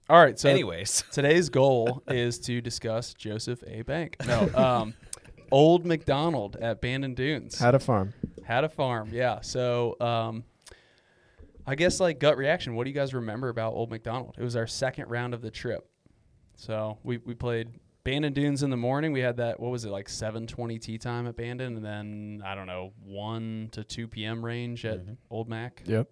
All right. So Anyways, today's goal is to discuss Joseph A. Bank. No, Old McDonald at Bandon Dunes. Had a farm. Had a farm. Yeah. So I guess like gut reaction. What do you guys remember about Old McDonald? It was our second round of the trip. So we played Bandon Dunes in the morning. We had that, what was it, like 7:20 tee time at Bandon, and then, I don't know, 1 to 2 p.m. range at Old Mac. Yep.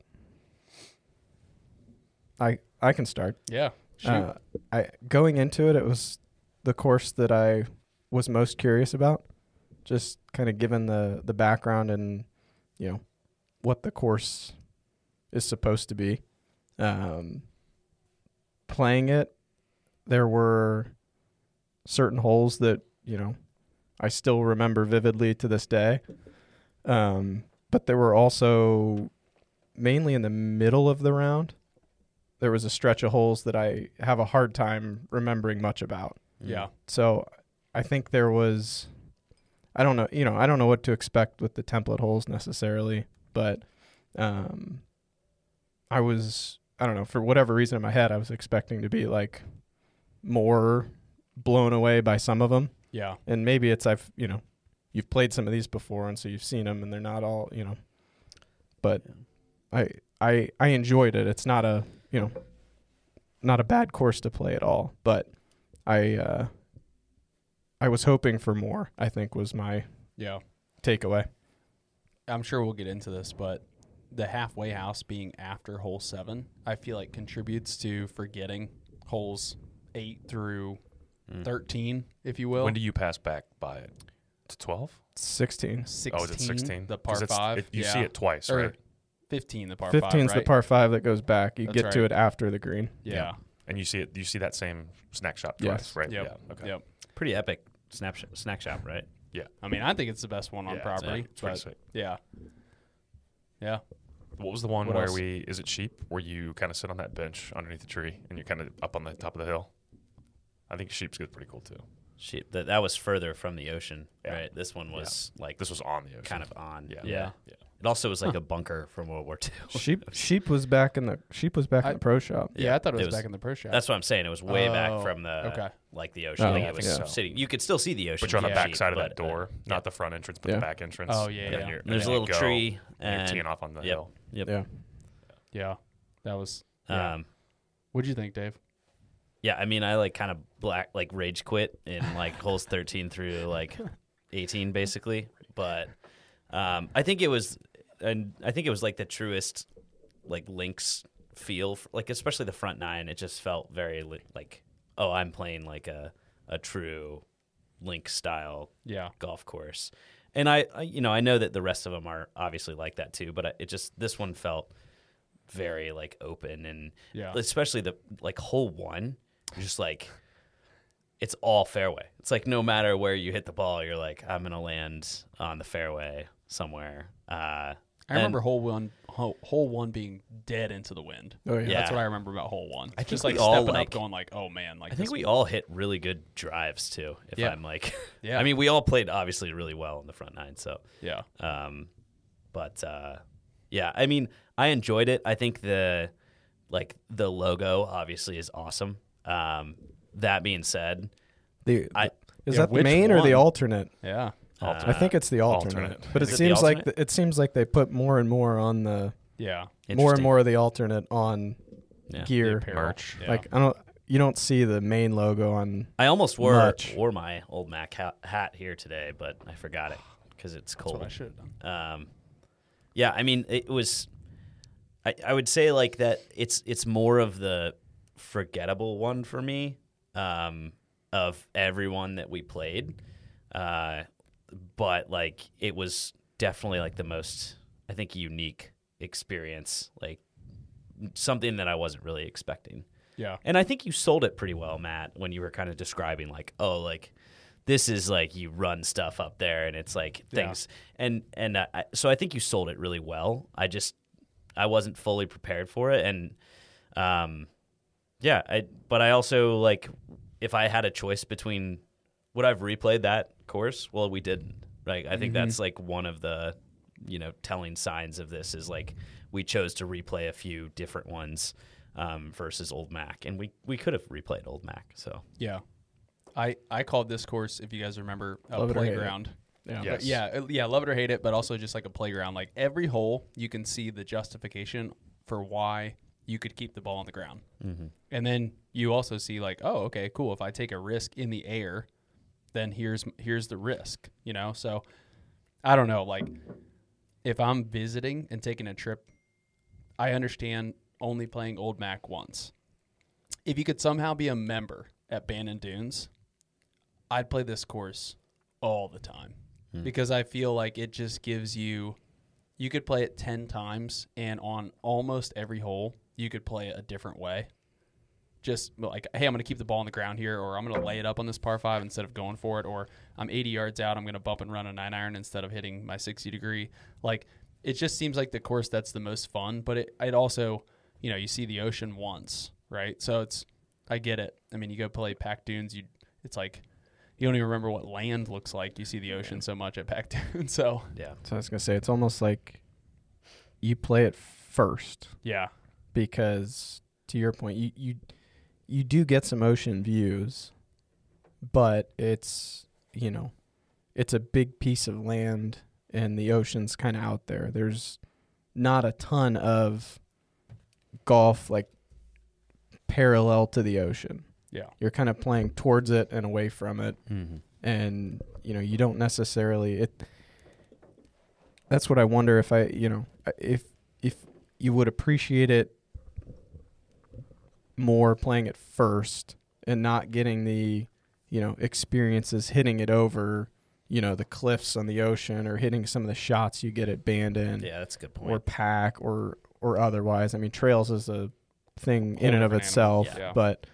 I can start. Yeah. Shoot. Going into it, it was the course that I was most curious about, just kind of given the background and, you know, what the course is supposed to be. Playing it, there were certain holes that, you know, I still remember vividly to this day. But there were also, mainly in the middle of the round, there was a stretch of holes that I have a hard time remembering much about. Yeah. So I think there was, I don't know what to expect with the template holes necessarily, but I don't know, for whatever reason in my head, I was expecting to be like more blown away by some of them. Yeah. And maybe it's, you've played some of these before, and so you've seen them and they're not all, but I enjoyed it. It's not a bad course to play at all, but I was hoping for more, I think was my takeaway. I'm sure we'll get into this, but the halfway house being after hole 7, I feel like contributes to forgetting holes 8 through 13, if you will. When do you pass back by it? To 12? 16. 16. Oh, is it 16? The par 5. You see it twice, or right? 15, the par 5, 15's the par 5 that goes back. You That's get to right. it after the green. Yeah. And you see that same snack shop Yes. twice, right? Yep. Yeah. Okay. Yep. pretty epic snack shop, right? I mean, I think it's the best one on Yeah, property. it's pretty But sick. yeah. Yeah. What was the one What where else? is it Sheep, where you kind of sit on that bench underneath the tree and you're kind of up on the top of the hill? I think Sheep's good, pretty cool too. That was further from the ocean, Yeah. right? This one was like This was on the ocean. kind of on. Yeah. Yeah. It also was like a bunker from World War II. Sheep was back in the pro shop. Yeah, I thought it It was was- back in the pro shop. That's what I'm saying. It was way back Oh, from the okay. like the ocean. Oh, Like yeah. it was Yeah. sitting. You could still see the ocean. But you're on the from back Sheep, side of but, that door, not the front entrance, but Yeah. the back entrance. Oh, yeah, And yeah. then you're- And there's a and then little you go, tree, and you're and teeing off on the Yep. hill. Yep. Yeah. Yeah. That was. Yeah. What'd you think, Dave? Yeah, I mean, I like kind of rage quit in like holes 13 through like 18, basically. But I think it was like the truest like links feel, like especially the front 9. It just felt very like, oh, I'm playing like a true link style golf course. And I know that the rest of them are obviously like that too. But this one felt very like open, and especially the like hole 1. Just like it's all fairway. It's like no matter where you hit the ball, you're like, I'm gonna land on the fairway somewhere. I remember hole one being dead into the wind. Oh yeah. That's what I remember about hole 1. I think just we like all, stepping like- up, going like, oh man, like I think this we was- all hit really good drives too. If Yeah. I'm like, Yeah. I mean, we all played obviously really well in the front 9. So, Yeah. yeah, I mean, I enjoyed it. I think the logo obviously is awesome. That being said, Is Yeah, that the which main or the one? alternate? Yeah. I think it's the alternate. alternate. But it Is it the seems like alternate? it seems like they put more and more on the Yeah. more and interesting. more of the alternate on Yeah. gear. Apparel. Merch. Yeah. Like you don't see the main logo on. I almost wore Much. my old Mac hat here today, but I forgot it because it's That's cold. what I should have done. Yeah, I mean, it was. I would say like that. It's more of the forgettable one for me of everyone that we played, but like it was definitely like the most, I think, unique experience. Like something that I wasn't really expecting. Yeah. And I think you sold it pretty well, Matt, when you were kind of describing like, oh, like this is like you run stuff up there and it's like things. And so I think you sold it really well. I wasn't fully prepared for it. And but I also like, if I had a choice between, would I've replayed that course? Well, we didn't. Right. I think that's like one of the, telling signs of this is like we chose to replay a few different ones. versus Old Mac, and we could have replayed Old Mac. So Yeah. I called this course, if you guys remember, a Love it or hate it. playground. Yeah. Yes. But yeah, love it or hate it, but also just like a playground. Like every hole, you can see the justification for why you could keep the ball on the ground. mm-hmm. And then you also see like, oh, okay, cool. If I take a risk in the air, then here's the risk, you know? So I don't know, like if I'm visiting and taking a trip, I understand only playing Old Mac once. If you could somehow be a member at Bandon Dunes, I'd play this course all the time because I feel like it just gives you could play it 10 times and on almost every hole you could play it a different way. Just like, hey, I'm going to keep the ball on the ground here, or I'm going to lay it up on this par 5 instead of going for it, or I'm 80 yards out, I'm going to bump and run a 9-iron instead of hitting my 60 degree. Like, it just seems like the course that's the most fun, but it also, you know, you see the ocean once, right? So I get it. I mean, you go play Pack Dunes, it's like, you don't even remember what land looks like. You see the ocean so much at Pack Dunes. So, Yeah. So I was gonna say it's almost like you play it first yeah. because, to your point, you do get some ocean views, but it's, you know, it's a big piece of land and the ocean's kind of out there. There's not a ton of golf like parallel to the ocean. Yeah. You're kind of playing towards it and away from it. Mm-hmm. And, you know, you don't necessarily that's what I wonder if if you would appreciate it more playing it first and not getting the, you know, experiences hitting it over, you know, the cliffs on the ocean or hitting some of the shots you get at Bandon Yeah, that's a good point. or Pack or otherwise. I mean, trails is a thing in and of different itself, animal. Yeah. but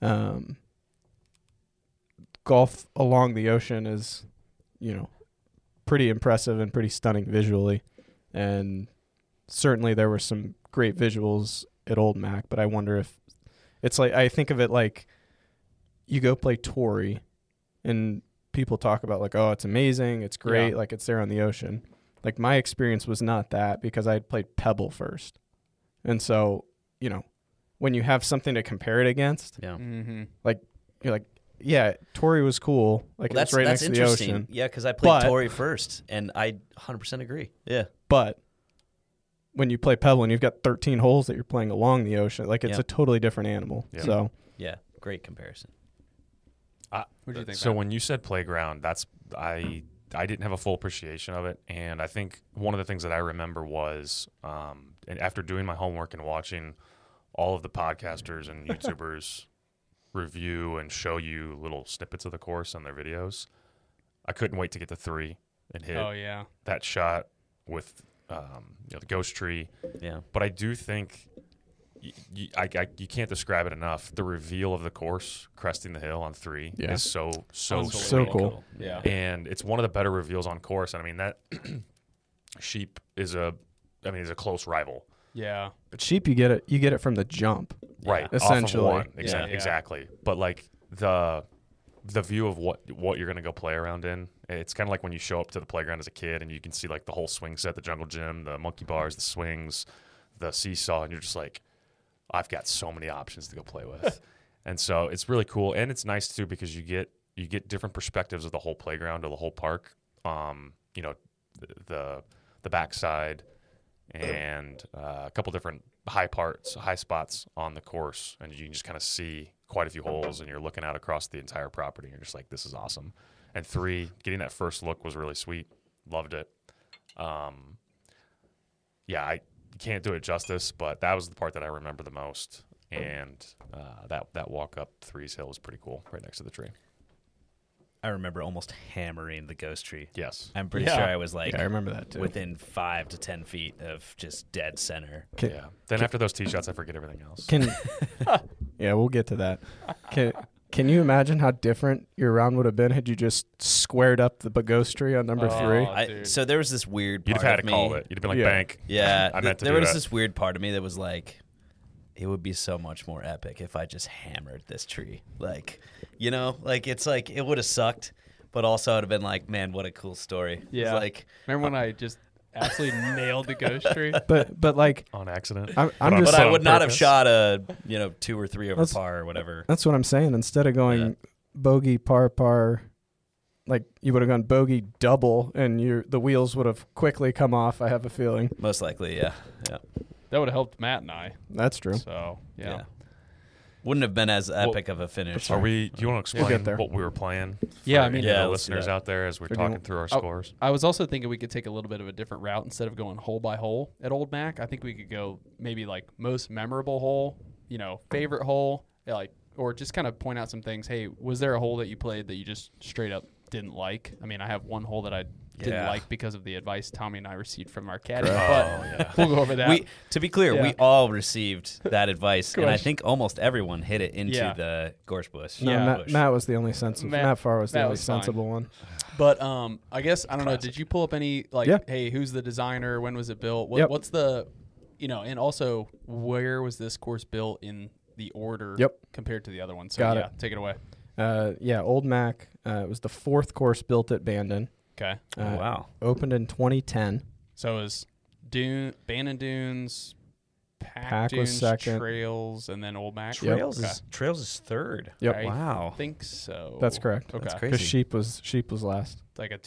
golf along the ocean is, you know, pretty impressive and pretty stunning visually. And certainly there were some great visuals at Old Mac, but I wonder if it's like, I think of it like you go play Torrey and people talk about like, oh, it's amazing, it's great, Yeah. like it's there on the ocean. Like my experience was not that because I had played Pebble first. And so, you know, when you have something to compare it against, Yeah. Mm-hmm. you're like, yeah, Torrey was cool. Like Well, it's right next to the interesting. ocean. Yeah, because I played But- Torrey first, and I 100% agree. Yeah. But when you play Pebble and you've got 13 holes that you're playing along the ocean, like it's Yeah. a totally different animal. Yeah. So Yeah. Great comparison. What do you think? So Matt? when you said playground, I didn't have a full appreciation of it, and I think one of the things that I remember was, and after doing my homework and watching all of the podcasters and YouTubers review and show you little snippets of the course on their videos, I couldn't wait to get to 3 and hit Oh, yeah. that shot with the ghost tree. Yeah. But I do think you can't describe it enough. The reveal of the course, cresting the hill on 3, Yeah. is so Unbelievable. So cool. Yeah. and it's one of the better reveals on course. And I mean that Sheep is a close rival, Yeah. but sheep, you get it from the jump. right? Essentially. off of one. Yeah. Exactly. But like the view of what you're gonna go play around in, it's kind of like when you show up to the playground as a kid and you can see like the whole swing set, the jungle gym, the monkey bars, the swings, the seesaw, and you're just like, I've got so many options to go play with. And so it's really cool, and it's nice too because you get different perspectives of the whole playground or the whole park. The backside and a couple different high spots on the course, and you can just kind of see quite a few holes, and you're looking out across the entire property. And you're just like, this is awesome. And 3, getting that first look was really sweet. Loved it. I can't do it justice, but that was the part that I remember the most. And that walk up 3's hill was pretty cool, right next to the tree. I remember almost hammering the ghost tree. Yes. I'm pretty Yeah. sure I was like Yeah, I remember that too. within 5 to 10 feet of just dead center. Yeah. Then after those tee shots, I forget everything else. Yeah, we'll get to that. Can you imagine how different your round would have been had you just squared up the ghost tree on number Oh, 3? dude. So there was this weird You'd part have had of to call me. it. You'd have been like, Yeah. bank. Yeah, I meant to there do was that. this weird part of me that was like, it would be so much more epic if I just hammered this tree. Like, you know, like it's like it would have sucked, but also I'd have been like, man, what a cool story. It's Yeah. like, Remember when I absolutely nailed the ghost tree. But like on accident. I'm But just But I on would not have purpose. shot a 2 or 3 over That's- par or whatever. that's what I'm saying. Instead of going Yeah. bogey par, like you would have gone bogey double, and the wheels would have quickly come off. I have a feeling Most likely, yeah. That would have helped Matt and I. that's true. So yeah. Wouldn't have been as epic of a finish. Do you want to We'll explain get there. what we were playing? Yeah, for I mean- any of Yeah, the let's do listeners that. out there as we're We're talking doing- through our Oh, scores. I was also thinking we could take a little bit of a different route instead of going hole by hole at Old Mac. I think we could go maybe like most memorable hole, favorite hole, or just kind of point out some things. Hey, was there a hole that you played that you just straight up didn't like? I mean, I have one hole that I didn't Yeah. like because of the advice Tommy and I received from our caddy, Oh, but yeah. we'll go over that. To be clear, we Yeah. all received that advice, and I Question. think almost everyone hit it into Yeah. the gorse bush. No, Yeah. Matt was the only sensible. Matt Farr was the Matt only was fine. sensible one. But I guess I don't know. Did you pull up any Yeah. hey, who's the designer? When was it built? Yep. What's the, and also where was this course built in the order? Yep. Compared to the other one. So Got yeah, it. take it away. Old Mac. It was the 4th course built at Bandon. Okay. Oh, wow. Opened in 2010. So it was Bannon Dunes, Pack Pack was Dunes, second. Trails, and then Old Mac. Trails Okay. is third. Yep. I Wow. think so. That's correct. Okay. That's Because crazy. Sheep was last. Like a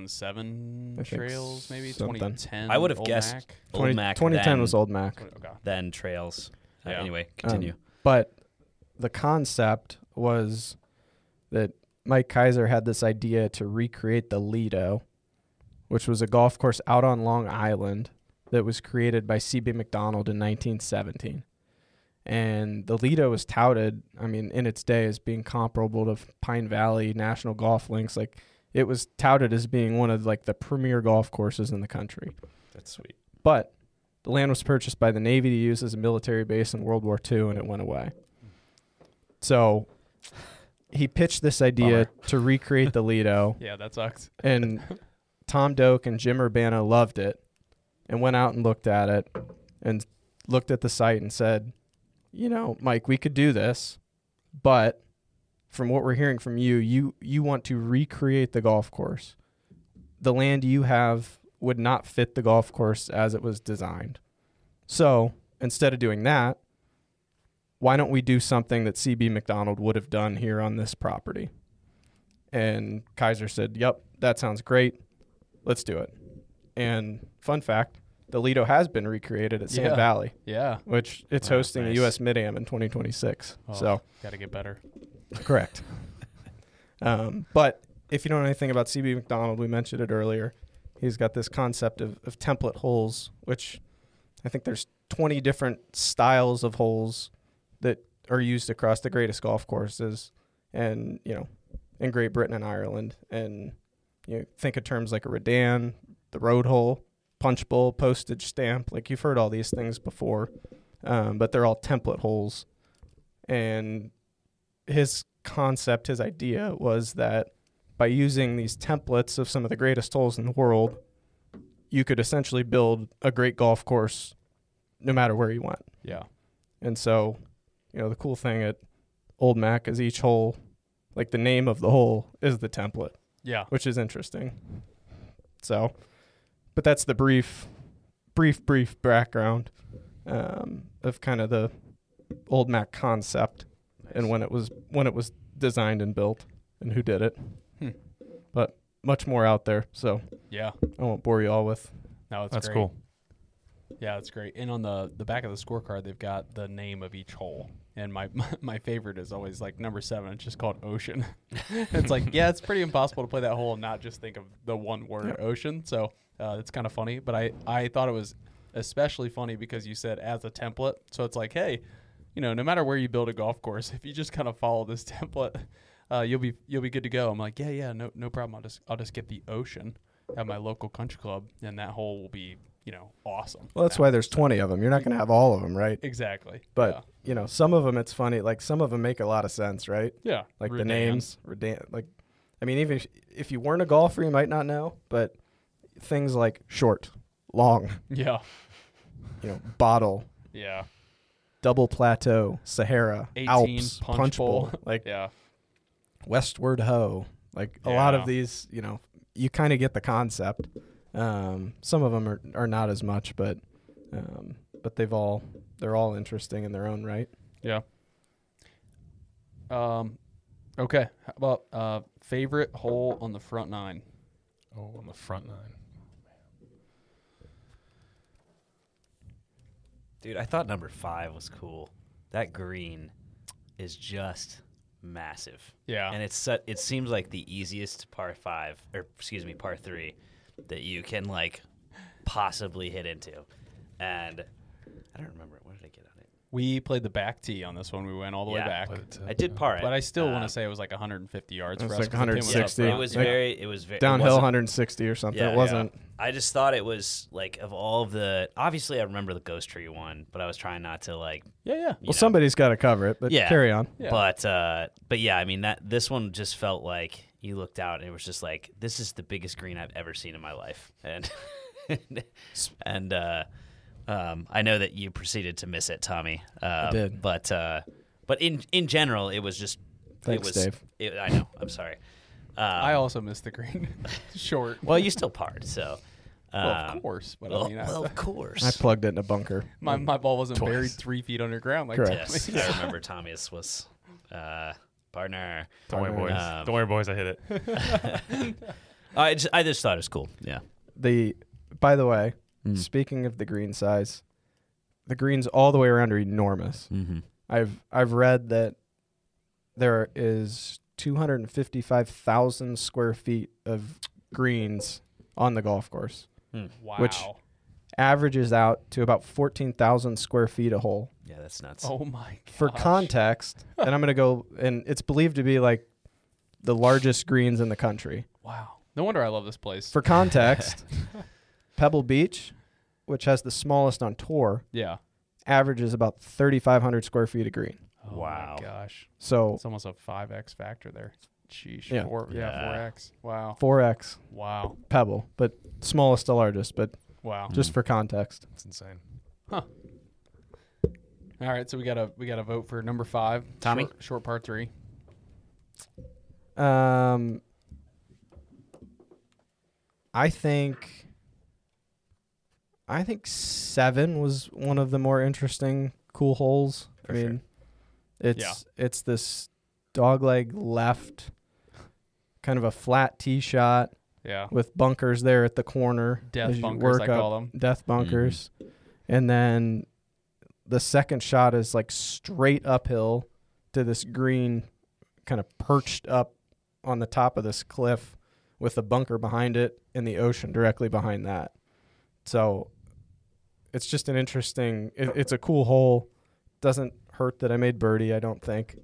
2007 I think Trails, maybe something. 2010. I would have Old guessed Mac. Old Mac. 2010 then, was Old Mac. Okay. Then Trails. Yeah. Anyway, continue. But the concept was that Mike Kaiser had this idea to recreate the Lido, which was a golf course out on Long Island that was created by C.B. McDonald in 1917. And the Lido was touted, in its day as being comparable to Pine Valley National Golf Links. Like, it was touted as being one of the premier golf courses in the country. That's sweet. But the land was purchased by the Navy to use as a military base in World War II, and it went away. So he pitched this idea to recreate the Lido, Yeah, that sucks. and Tom Doak and Jim Urbana loved it and went out and looked at it and looked at the site and said, Mike, we could do this, but from what we're hearing from you want to recreate the golf course. The land you have would not fit the golf course as it was designed. So instead of doing that, why don't we do something that C.B. McDonald would have done here on this property? And Kaiser said, yep, that sounds great. Let's do it. And fun fact, the Lido has been recreated at Sand Yeah. Valley, Yeah. which it's Wow, hosting nice. the U.S. Mid-Am in 2026. Oh, So got to get better. correct. But if you don't know anything about C.B. McDonald, we mentioned it earlier. He's got this concept of template holes, which I think there's 20 different styles of holes that are used across the greatest golf courses and, in Great Britain and Ireland. And think of terms like a Redan, the road hole, punch bowl, postage stamp. Like, you've heard all these things before, but they're all template holes. And his concept, his idea was that by using these templates of some of the greatest holes in the world, you could essentially build a great golf course no matter where you went. Yeah. And so, the cool thing at Old Mac is each hole, like the name of the hole is the template, Yeah. which is interesting. So, but that's the brief background of kind of the Old Mac concept and when it was designed and built and who did it. But much more out there, so Yeah. I won't bore you all with. No, That's great. cool. Yeah, that's great. And on the back of the scorecard, they've got the name of each hole. And my favorite is always like number 7. It's just called Ocean. It's like, yeah, it's pretty impossible to play that hole and not just think of the one word Ocean. So it's kind of funny. But I thought it was especially funny because you said as a template. So it's like, hey, no matter where you build a golf course, if you just kind of follow this template, you'll be good to go. I'm like, yeah, no problem. I'll just get the Ocean at my local country club, and that hole will be awesome. Well, that's why there's 20 of them. You're not going to have all of them, right? Exactly. But some of them, it's funny. Like, some of them make a lot of sense, right? yeah. Like Redan. the names, even if you weren't a golfer, you might not know. But things like short, long, Yeah. bottle, Yeah. double plateau, Sahara, 18 Alps, punch bowl. like Yeah. westward ho. Like a lot Yeah. of these, you kind of get the concept. Some of them are not as much, but they're all interesting in their own right. Yeah. Okay. How about favorite hole on the front nine? Oh, on the front nine. Dude, I thought number 5 was cool. That green is just massive. Yeah. And it seems like the easiest par 3 that you can like possibly hit into. And I don't remember, what did I get on it? We played the back tee on this one. We went all the way Yeah. back. I did par it. But I still want to say it was like 150 yards It for was us. like 160. It was Like very downhill it wasn't- 160 or something. Yeah, It wasn't. I just thought it was like of all of the. Obviously, I remember the Ghost Tree one, but I was trying not to like. Yeah. you know. Somebody's got to cover it. But Yeah. carry on. Yeah. But yeah, I mean this one just felt like you looked out and it was just like this is the biggest green I've ever seen in my life, and I know that you proceeded to miss it, Tommy. I did. But in general, it was just. Thanks, Dave. I know. I'm sorry. I also missed the green. Short. Well, you still parred, so. Well, of course. But I mean, of course. I plugged it in a bunker. my ball wasn't Twice. buried 3 feet underground like Correct. Yes, I remember Tommy's was partner. Don't worry, boys. Don't worry, boys. I hit it. I just thought it was cool. Yeah. By the way, speaking of the green size, the greens all the way around are enormous. Mm-hmm. I've read that there is 255,000 square feet of greens on the golf course, Wow. Which- averages out to about 14,000 square feet a hole. Yeah, that's nuts. Oh my god. For context, and I'm going to go, and it's believed to be like the largest greens in the country. Wow. No wonder I love this place. For context, Pebble Beach, which has the smallest on tour, Yeah. averages about 3,500 square feet of green. Oh Wow. my gosh. So It's almost a 5x factor there. Sheesh. Yeah. 4x. Wow. 4x Wow. Pebble, but smallest to largest, but Wow. just for context. It's insane. All right, so we gotta vote for number 5. Tommy? Short par 3. I think 7 was one of the more interesting cool holes. For I mean, sure. it's this dogleg left, kind of a flat tee shot Yeah. with bunkers there at the corner. Death as you bunkers, work I up. call them. Death bunkers. And then the second shot is like straight uphill to this green, kind of perched up on the top of this cliff with a bunker behind it and the ocean directly behind that. So it's just an interesting, it's a cool hole. Doesn't hurt that I made birdie, I don't think.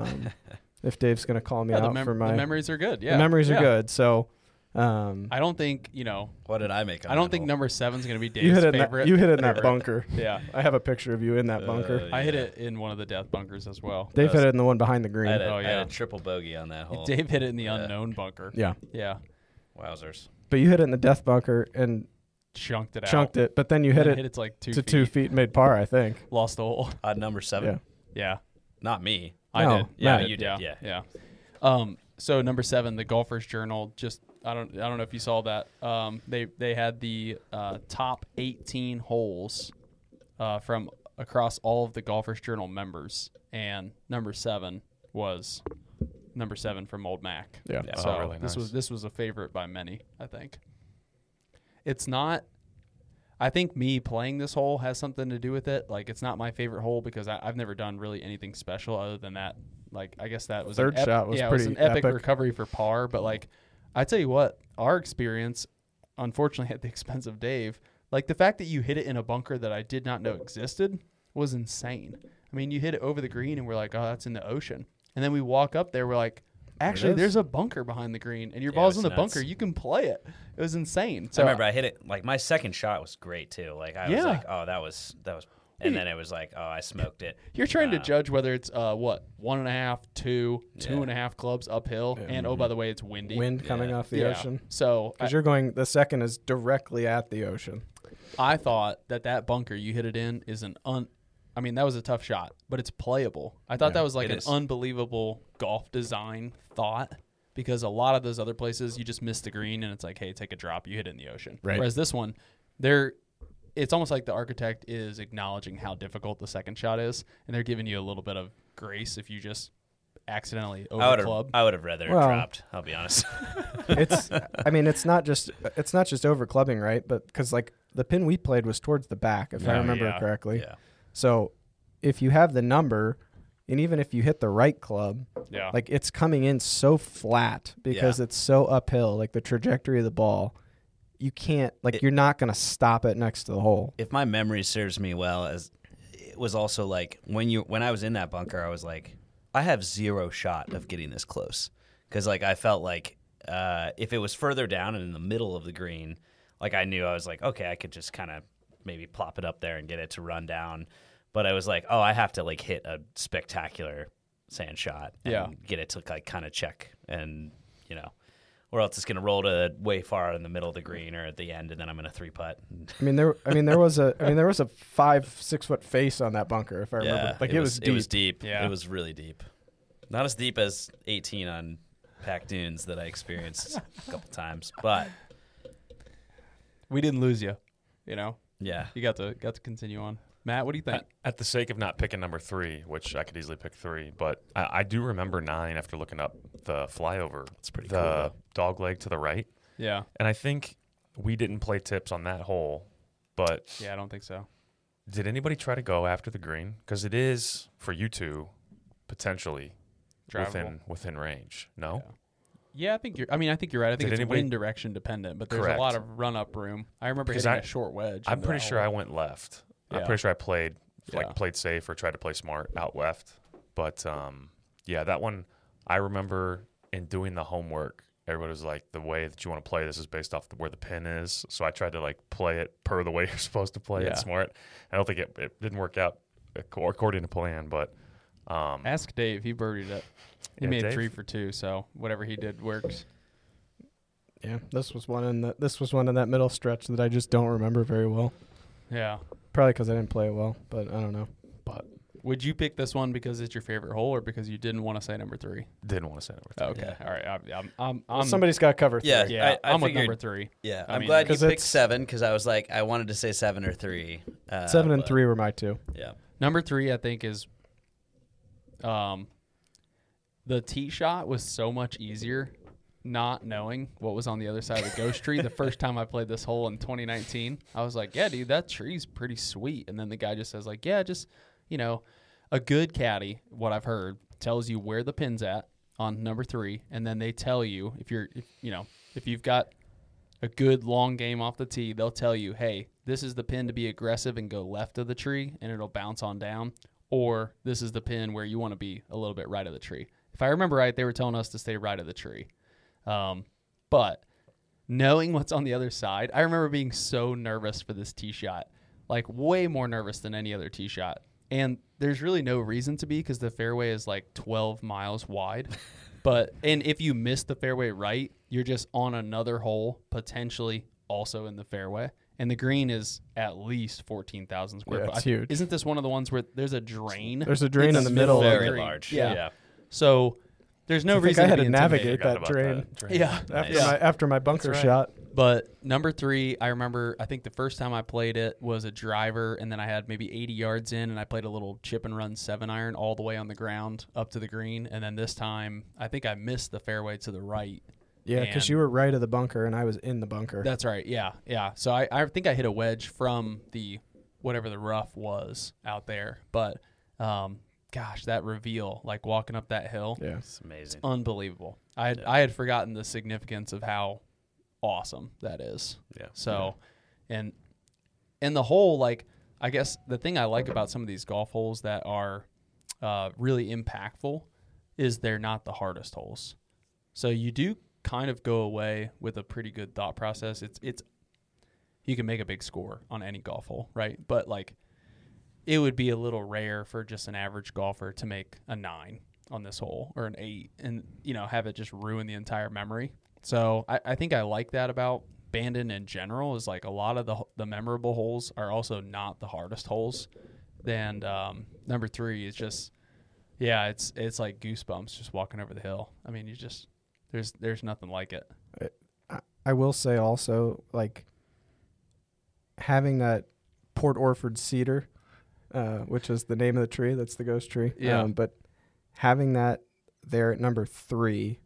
If Dave's going to call me Yeah, out for my... the memories are good. Yeah. The memories Yeah. are good. So... I don't think, What did I make? On I don't that think hole? number 7's going to be you Dave's hit it favorite. you hit it in that favorite. bunker. Yeah. I have a picture of you in that bunker. I hit it in one of the death bunkers as well. Dave hit it in the one behind the green. I had, Oh, I yeah. had a triple bogey on that hole. Dave hit it in the unknown bunker. Yeah. Yeah. Wowzers. But you hit it in the death bunker and Chunked it out. chunked it, but then you hit And it it's like 2 to feet. 2 feet and made par, I think. Lost the hole. Number 7. Yeah. Yeah. Not me. I No, did. Yeah, Matt. you did. Yeah. Yeah. So number 7, the Golfers Journal. Just I don't know if you saw that. They had the top 18 holes from across all of the Golfers Journal members, and number 7 was number 7 from Old Mac. Yeah. Yeah. So Oh, really nice. this was a favorite by many, I think. It's not. I think me playing this hole has something to do with it. Like, it's not my favorite hole because I've never done really anything special other than that. Like, I guess that was Third shot was it was pretty an epic epic. recovery for par. But like, I tell you what, our experience, unfortunately, at the expense of Dave, like the fact that you hit it in a bunker that I did not know existed was insane. I mean, you hit it over the green, and we're like, oh, that's in the ocean. And then we walk up there, we're like, actually, is. there's a bunker behind the green, and your Yeah, ball's it in was the nuts. bunker. You can play it. It was insane. So I remember I hit it like my second shot was great too. Like I was Yeah. like, oh, that was, and then it was like, oh, I smoked it. you're trying to judge whether it's 1.5, 2, Yeah. 2.5 clubs uphill, and oh, by the way, it's windy. Wind coming Yeah. off the Yeah. ocean. So Because you're going, the second is directly at the ocean. I thought that bunker you hit it in is I mean, that was a tough shot, but it's playable. I thought Yeah, that was like it an is. unbelievable golf design thought because a lot of those other places you just miss the green and it's like, hey, take a drop, you hit it in the ocean. Right. Whereas this one, it's almost like the architect is acknowledging how difficult the second shot is, and they're giving you a little bit of grace if you just accidentally over club. I would have rather Well- dropped. I'll be honest. It's not just over clubbing, right? But because like the pin we played was towards the back, if I Oh, remember yeah. correctly. Yeah. So if you have the number, and even if you hit the right club, Yeah. like it's coming in so flat because it's so uphill, like the trajectory of the ball, you can't you're not gonna stop it next to the hole. If my memory serves me well, as it was also like when I was in that bunker, I was like, I have zero shot of getting this close, because like I felt like if it was further down and in the middle of the green, like I knew I was like, okay, I could just kind of maybe plop it up there and get it to run down. But I was like, oh, I have to like hit a spectacular sand shot and get it to like kind of check, and or else it's gonna roll to way far in the middle of the green or at the end, and then I'm gonna 3-putt. There was a 5-6 foot face on that bunker, if I remember. Like it was deep. It was deep. Yeah. It was really deep. Not as deep as 18 on Pac Dunes that I experienced a couple times, but We didn't lose you. yeah. You got to continue on. Matt, what do you think? At the sake of not picking number 3, which I could easily pick 3, but I do remember 9 after looking up the flyover. It's pretty the cool. dog leg to the right. Yeah. And I think we didn't play tips on that hole, but Yeah, I don't think so. did anybody try to go after the green? Because it is, for you two, potentially Drivable. within range. No? Yeah, I think you're right. I think Did it's anybody- wind direction dependent, but there's Correct. a lot of run up room. I remember Because hitting a short wedge. I'm into pretty that sure I hole. went left. I'm Yeah. pretty sure I played Yeah. played safe or tried to play smart out left. But yeah, that one I remember in doing the homework. Everybody was like, the way that you want to play this is based off where the pin is. So I tried to like play it per the way you're supposed to play Yeah. it smart. I don't think it didn't work out according to plan, but Ask Dave. He birdied it. He Yeah, made Dave. 3 for 2, so whatever he did works. Yeah, this was one in that middle stretch that I just don't remember very well. Yeah. Probably because I didn't play it well, but I don't know. but Would you pick this one because it's your favorite hole, or because you didn't want to say number 3? didn't want to say number 3. Okay. Yeah. All right. I'm Somebody's got to cover 3. Yeah. Yeah, I I'm with figured- number 3. Yeah, I I'm mean, glad you 'cause picked it's- 7, because I was like, I wanted to say 7 or 3. 7 and but- 3 were my 2. Yeah. Number 3, I think, is the tee shot was so much easier not knowing what was on the other side of the ghost tree. The first time I played this hole in 2019, I was like, yeah, dude, that tree's pretty sweet. And then the guy just says like, yeah, just, a good caddy, what I've heard, tells you where the pin's at on number 3. And then they tell you if you've got a good long game off the tee, they'll tell you, hey, this is the pin to be aggressive and go left of the tree and it'll bounce on down. Or this is the pin where you want to be a little bit right of the tree. If I remember right, they were telling us to stay right of the tree. But knowing what's on the other side, I remember being so nervous for this tee shot, like way more nervous than any other tee shot. And there's really no reason to be, because the fairway is like 12 miles wide. And if you miss the fairway right, you're just on another hole, potentially also in the fairway. And the green is at least 14,000 square Yeah, foot. it's huge. Isn't this one of the ones where there's a drain? There's a drain It's in the middle of the Very green. large. Yeah. So there's no I think reason I had to to be navigate intimidated. that Forgot about drain. Yeah. Nice. After my bunker That's right. shot. But number 3, I remember, I think the first time I played it was a driver, and then I had maybe 80 yards in, and I played a little chip and run 7-iron all the way on the ground up to the green. And then this time, I think I missed the fairway to the right. Yeah, because And- you were right of the bunker and I was in the bunker. That's right. Yeah. So I think I hit a wedge from the whatever the rough was out there. But gosh, that reveal, like walking up that hill, Yeah. It's amazing. unbelievable. I had forgotten the significance of how awesome that is. Yeah. So, and the hole, like, I guess the thing I like about some of these golf holes that are really impactful is they're not the hardest holes. So you do kind of go away with a pretty good thought process. It's you can make a big score on any golf hole, right? But like, it would be a little rare for just an average golfer to make a 9 on this hole or an 8 and, have it just ruin the entire memory. So I think I like that about Bandon in general, is like a lot of the memorable holes are also not the hardest holes. Then number 3 is just, it's like goosebumps just walking over the hill. I mean, There's nothing like it. I will say also, like, having that Port Orford cedar, which is the name of the tree, that's the ghost tree. Yeah. But having that there at number 3,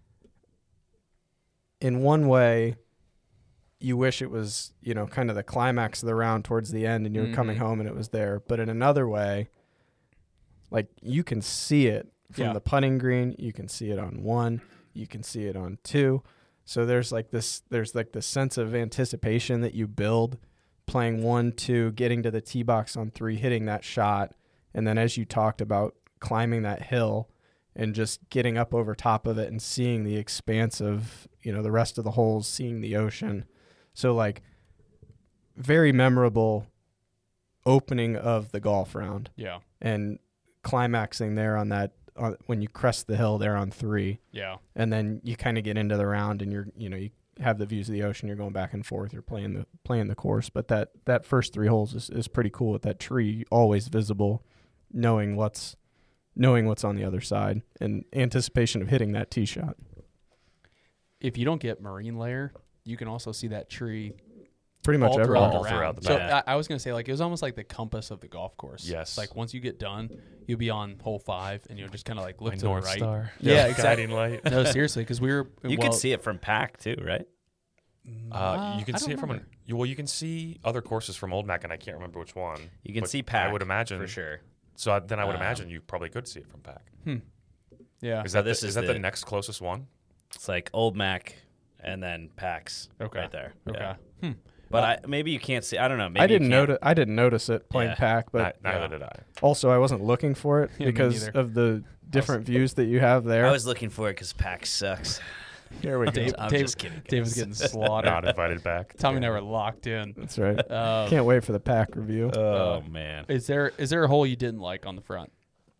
in one way, you wish it was, kind of the climax of the round towards the end and you were coming home and it was there. But in another way, like, you can see it from the putting green. You can see it on 1. You can see it on 2. So there's this sense of anticipation that you build playing 1, 2, getting to the tee box on 3, hitting that shot. And then as you talked about climbing that hill and just getting up over top of it and seeing the expanse of, the rest of the holes, seeing the ocean. So, like, very memorable opening of the golf round. Yeah. And climaxing there on that, when you crest the hill there on 3. Yeah. And then you kind of get into the round and you have the views of the ocean, you're going back and forth, you're playing the course. But that first 3 holes is pretty cool with that tree always visible, knowing what's on the other side and anticipation of hitting that tee shot. If you don't get marine layer, you can also see that tree Pretty much all everywhere. throughout the the round. map. So I was going to say, like, it was almost like the compass of the golf course. Yes. Like, once you get done, you'll be on hole 5 and you'll just kind of like look My to North the right. Star. Yeah, Guiding light. No, seriously, because we were. You could see it from Pack too, right? You can see it from you can see other courses from Old Mac, and I can't remember which one. You can but see Pack. I would imagine for sure. So then I would imagine you probably could see it from Pack. Yeah. Is that this is is that the the- next closest one? It's like Old Mac and then Packs Okay. right there. Okay. Yeah. But maybe you can't see. I don't know. Maybe I didn't you can't- notice. I didn't notice it playing Yeah. Pack, but Neither did I. also I wasn't looking for it Yeah, me because neither. of the different views that you have there. I was looking for it because Pack sucks. Here we go. Dave, I'm Dave- just kidding. guys. Dave was getting slaughtered. Not invited back. Tommy and I were locked in. That's right. Um, Can't wait for the Pack review. Oh man. Is there a hole you didn't like on the front?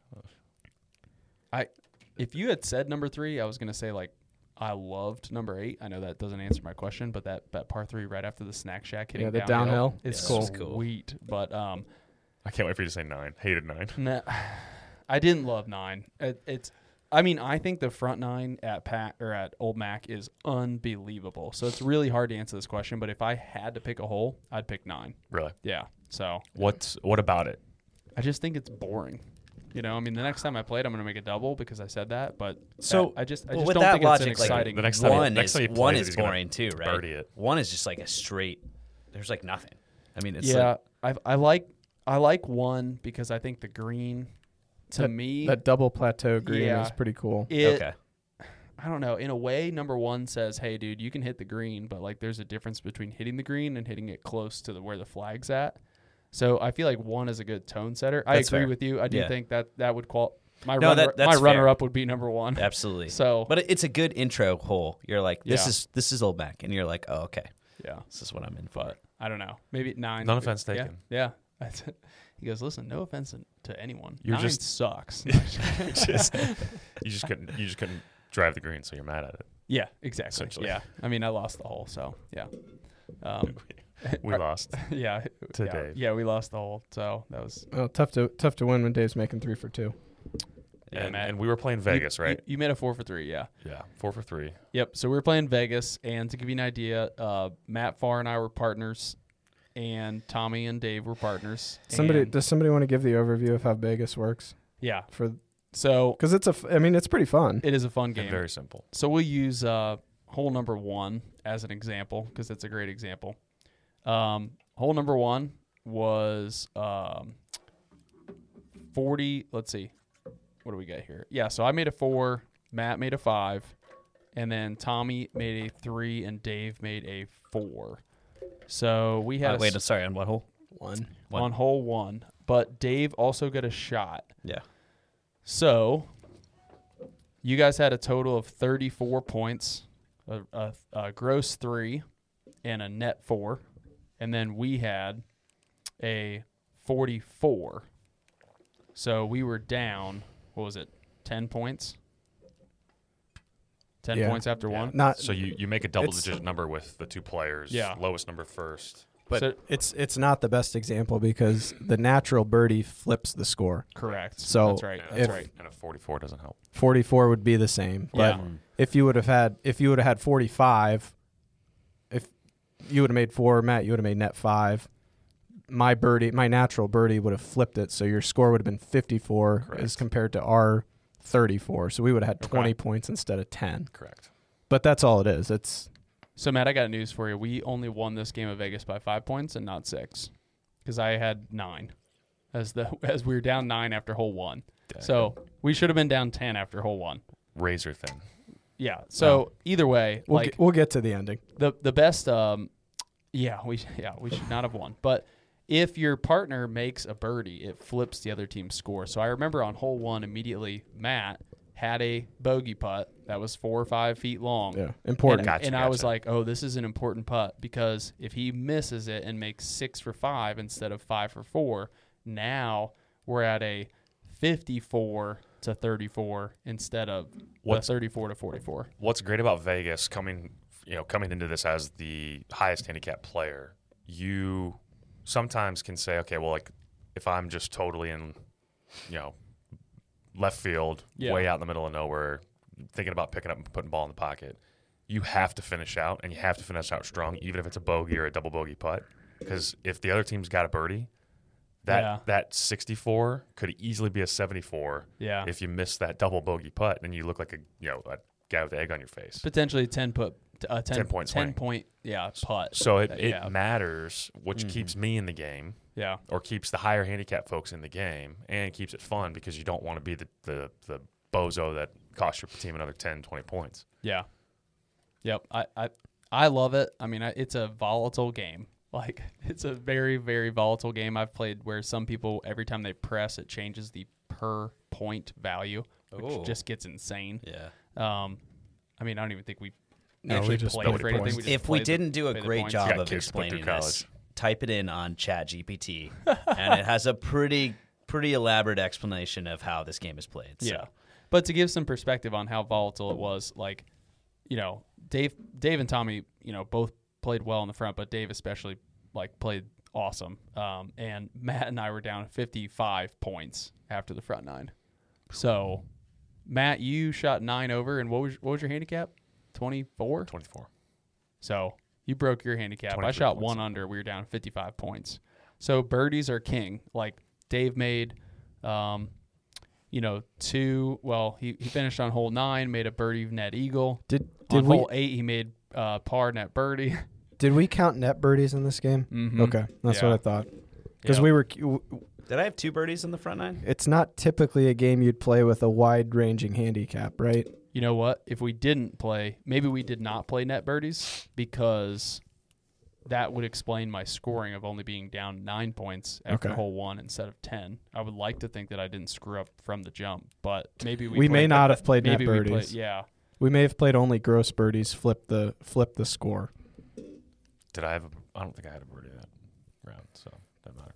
If you had said number 3, I was gonna say, like, I loved number 8. I know that doesn't answer my question, but that par 3 right after the snack shack hitting Yeah, the downhill. is Yeah, cool. cool. Sweet. But I can't wait for you to say 9. Hated 9. nah, I didn't love 9. I think the front 9 at Old Mac is unbelievable. So it's really hard to answer this question. But if I had to pick a hole, I'd pick 9. Really? Yeah. So What about it? I just think it's boring. The next time I play it, I'm going to make a double because I said that. But So I just with don't that think logic, it's an exciting. The next time one next time is he plays one it, is he's gonna boring too, right? birdie it. One is just like a straight. There's like nothing. I mean, it's yeah, like, I like 1 because I think the green, to me, That double plateau green Yeah. is pretty cool. okay. I don't know. In a way, number 1 says, "Hey, dude, you can hit the green," but like, there's a difference between hitting the green and hitting it close to where the flag's at. So I feel like 1 is a good tone setter. I That's agree fair. with you. I do Yeah. think that would my No, runner, that's my fair. runner up would be number 1. Absolutely. So, But it's a good intro hole. You're like, Yeah. this is Old Mac, and you're like, oh, okay, yeah, this is what I'm in for. but I don't know. Maybe 9. None offense Yeah, taken. Yeah. He goes, listen, no offense to anyone. You're 9 just- sucks. you just couldn't drive the green, so you're mad at it. Yeah, exactly. Essentially. Yeah. I mean, I lost the hole, so yeah. We lost. Yeah. To yeah, Dave. Yeah, we lost the hole. So that was Oh, tough to win when Dave's making 3 for 2. yeah, and, Matt. and we were playing Vegas, right? You made a 4 for 3, yeah. Yeah, 4 for 3. Yep. So we were playing Vegas, and to give you an idea, Matt Farr and I were partners, and Tommy and Dave were partners. and- Does somebody want to give the overview of how Vegas works? Yeah. For So because it's pretty fun. it is a fun And game. very simple. So we'll use hole number 1 as an example because it's a great example. Hole number 1 was 40. Let's see. What do we got here? Yeah, so I made a 4, Matt made a 5, and then Tommy made a 3, and Dave made a 4. So we had Wait, sorry, on what hole? One. on hole 1, but Dave also got a shot. Yeah. So you guys had a total of 34 points, a gross 3, and a net 4. And then we had a 44. So we were down, what was it, 10 points? 10 Yeah. points after one? Not So you make a double-digit number with the 2 players. Yeah. Lowest number first. but So- it's not the best example because the natural birdie flips the score. Correct. So that's right. Yeah, That's if- right. And a 44 doesn't help. 44 would be the same. But Yeah. if you would have had 45, if you would have made 4, Matt, you would have made net 5. My natural birdie would have flipped it, so your score would have been 54 Correct. as compared to our 34. So we would have had 20 Okay. points instead of 10. Correct. But that's all it is. It's So Matt, I got news for you. We only won this game of Vegas by 5 points and not 6, because I had 9 as we were down 9 after hole 1. So we should have been down 10 after hole 1. Razor thin. Yeah. So either way, we'll get to the ending. the best. We should not have won. But if your partner makes a birdie, it flips the other team's score. So I remember on hole 1 immediately, Matt had a bogey putt that was 4 or 5 feet long. Yeah, important. And I was Gotcha. like, oh, this is an important putt, because if he misses it and makes 6 for 5 instead of 5 for 4, now we're at a 54 to 34 instead of What's- 34 to 44. What's great about Vegas coming into this as the highest handicap player, you sometimes can say, okay, well, like if I'm just totally in, left field, Yeah. way out in the middle of nowhere, thinking about picking up and putting the ball in the pocket, you have to finish out, and you have to finish out strong, even if it's a bogey or a double bogey putt. Because if the other team's got a birdie, that 64 could easily be a 74. Yeah. If you miss that double bogey putt, then you look like a guy with egg on your face. Potentially 10 point 10 point swing. putt. So it Yeah. matters, which keeps me in the game, Yeah. or keeps the higher handicap folks in the game, and keeps it fun, because you don't want to be the bozo that costs your team another 10, 20 points. Yeah. Yep. I love it. I mean, it's a volatile game. Like, it's a very, very volatile game. I've played where some people, every time they press, it changes the per point value, which Oh. just gets insane. Yeah. I mean, I don't even think we No, actually we just played played for anything. points. We just If we played didn't do a play the great points. job You got of kids to put through explaining this, college. type it in on ChatGPT, and it has a pretty elaborate explanation of how this game is played. So. Yeah. But to give some perspective on how volatile it was, like, Dave and Tommy, both played well in the front, but Dave especially, like, played awesome. And Matt and I were down 55 points after the front 9. So, Matt, you shot 9 over, and what was your handicap? 24? 24. So you broke your handicap. I 23 shot points. 1 under. We were down 55 points. So birdies are king. Like, Dave made, 2. Well, he finished on hole 9, made a birdie net eagle. Did On we hole 8, he made par net birdie. did we count net birdies in this game? Mhm. Okay, that's Yeah. what I thought. Because Yeah. we were. Did I have 2 birdies in the front 9? It's not typically a game you'd play with a wide-ranging handicap, right? You know what? If we didn't play, maybe we did not play net birdies, because that would explain my scoring of only being down 9 points after Okay. hole 1 instead of 10. I would like to think that I didn't screw up from the jump, but maybe We may played- not have played net maybe we birdies. played, yeah. We may have played only gross birdies. Flip the score. Did I have? I don't think I had a birdie that round, so doesn't matter.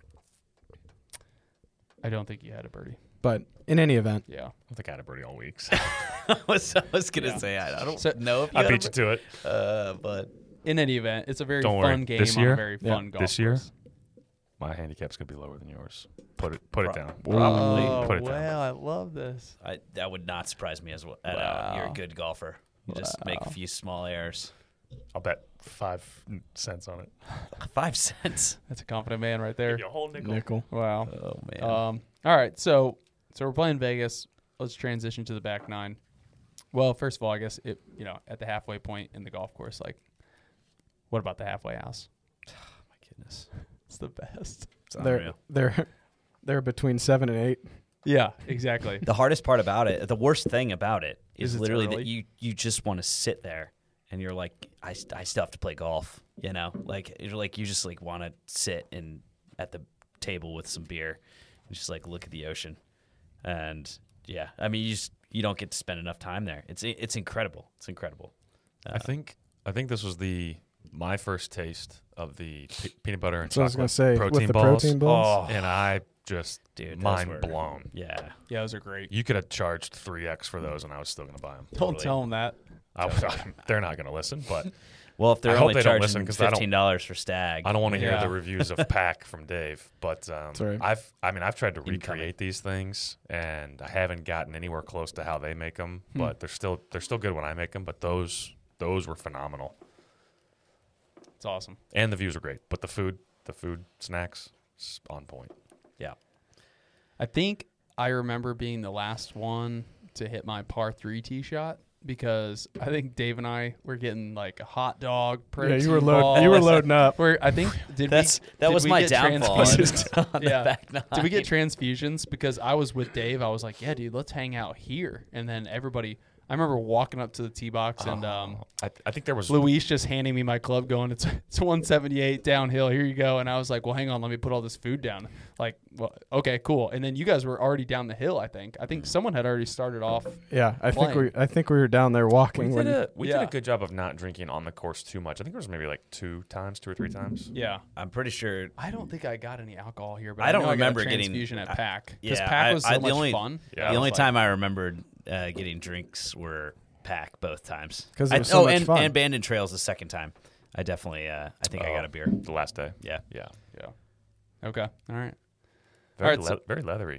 I don't think you had a birdie. But in any event, Yeah. I don't think I had a birdie all week. So I was gonna Yeah. say I don't So- know if you I had a beat you to it. but In any event, it's a very Don't fun worry. game This on year? a very Yeah. fun golf This year? course. My handicap's gonna be lower than yours. Put it down. Probably. Put it down. I love this. that would not surprise me as well. At all. You're a Wow. good golfer. You just make a few small errors. I'll bet 5 cents on it. 5 cents. That's a confident man right there. Give you a whole nickel. nickel. Wow. Oh man. All right, so we're playing Vegas. Let's transition to the back 9. Well, first of all, I guess at the halfway point in the golf course, like, what about the halfway house? My goodness. It's the best. It's They're unreal. they're between 7 and 8. Yeah, exactly. The hardest part about it, the worst thing about it, Is is it's literally early. that you just want to sit there and you're like, I still have to play golf, like you just like want to sit at the table with some beer and just like look at the ocean, and yeah, I mean you don't get to spend enough time there. It's incredible. It's incredible. I think this was my first taste of the peanut butter and So I was chocolate gonna say protein with the balls. protein balls. And I just Dude, those mind were- blown. Yeah. Yeah, those are great. You could have charged 3x for those, and I was still going to buy them. Don't tell them that. They're not going to listen, but Well, if I they're hope only they don't charging listen, 'cause I don't- $15 for Stag, I don't want to hear Yeah. the reviews of Pack from Dave. But right. I've tried to Incoming. recreate these things, and I haven't gotten anywhere close to how they make them. But they're still good when I make them. But those were phenomenal, It's awesome. and the views were great. But the food snacks, is on point. yeah. I think I remember being the last one to hit my par 3 tee shot because I think Dave and I were getting like a hot dog. Yeah, you protein were balls. loading up. Where I think That did was we my get downfall transfusions? on the Yeah. back nine. Did we get transfusions? Because I was with Dave. I was like, yeah, dude, let's hang out here. And then everybody, I remember walking up to the tee box and I think there was Luis just handing me my club going, it's 178 downhill. Here you go. And I was like, well, hang on. Let me put all this food down. Like, well, okay, cool. And then you guys were already down the hill, I think. I think someone had already started off. Yeah, I Playing. think we were down there walking we when did Yeah. a good job of not drinking on the course too much. I think there was maybe like 2 or 3 times. Yeah. I'm pretty sure. I don't think I got any alcohol here, but I don't know remember I got a getting- transfusion at I- Pack. Because yeah, Pack was so the much only- fun. Yeah. The I only was time I remembered getting drinks were Pack both times. 'Cause it was so much fun. and Bandon Trails the second time. I definitely, I think I got a beer. The last day. Yeah. Yeah. Yeah. Okay. All right. Very, All right, so- very leathery.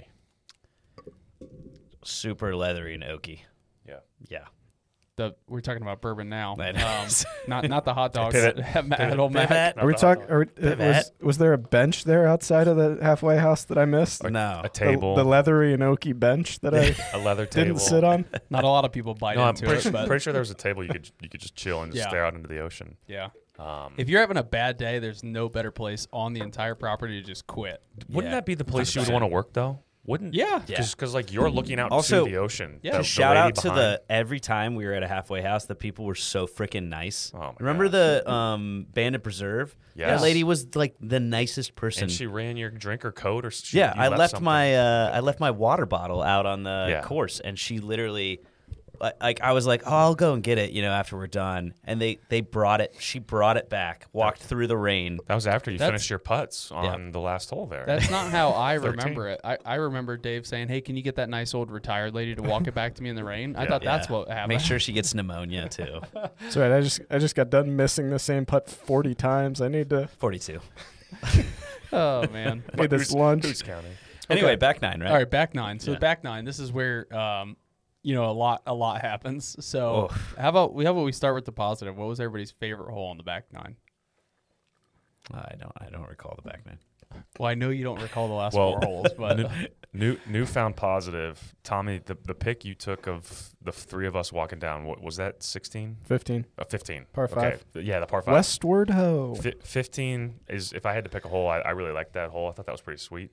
Super leathery and oaky. Yeah. Yeah. We're talking about bourbon now. I know. Not the hot dogs Pivot. at old Mac. Pivot. Are we Not the hot talking? Pivot. Was there a bench there outside of the halfway house that I missed? No. A table, The leathery and oaky bench that I a leather table. didn't sit on. Not a lot of people bite No, I'm into pretty, it, but pretty sure there was a table you could just chill and just Yeah. stare out into the ocean. yeah. Um, If you're having a bad day, there's no better place on the entire property to just quit. wouldn't Yeah. that be the place you would want to work though? Wouldn't? Yeah. Yeah. Just because like you're looking out Also, to the ocean. yeah, The- just the Shout lady out to behind- the every time we were at a halfway house, the people were so freaking nice. Oh my Remember gosh. the Bandit Preserve? Yes. That lady was like the nicest person. And she ran your drink or coat or yeah, you I left something. I left my water bottle out on the Yeah. course, and she literally, like, I was like, oh, I'll go and get it, after we're done, and they brought it. She brought it back, walked through the rain. That was after you That's- finished your putts on the last hole there. That's not how I 13. remember it. I remember Dave saying, hey, can you get that nice old retired lady to walk it back to me in the rain? I thought that's Yeah. what happened. Make sure she gets pneumonia too. That's right. I just got done missing the same putt 40 times. I need to 42. Oh, man. need this lunch. Who's counting? Anyway, back nine, right? All right, back nine. So Yeah. back nine, this is where a lot happens. So Oof. how about we start with the positive? What was everybody's favorite hole on the back nine? I don't recall the back nine. Well, I know you don't recall the last Well, 4 holes, but Newfound positive. Tommy, the pick you took of the 3 of us walking down, what was that, 16? 15. 15. Par Okay. 5. Yeah, the par 5. Westward ho. 15 is, if I had to pick a hole, I really liked that hole. I thought that was pretty sweet.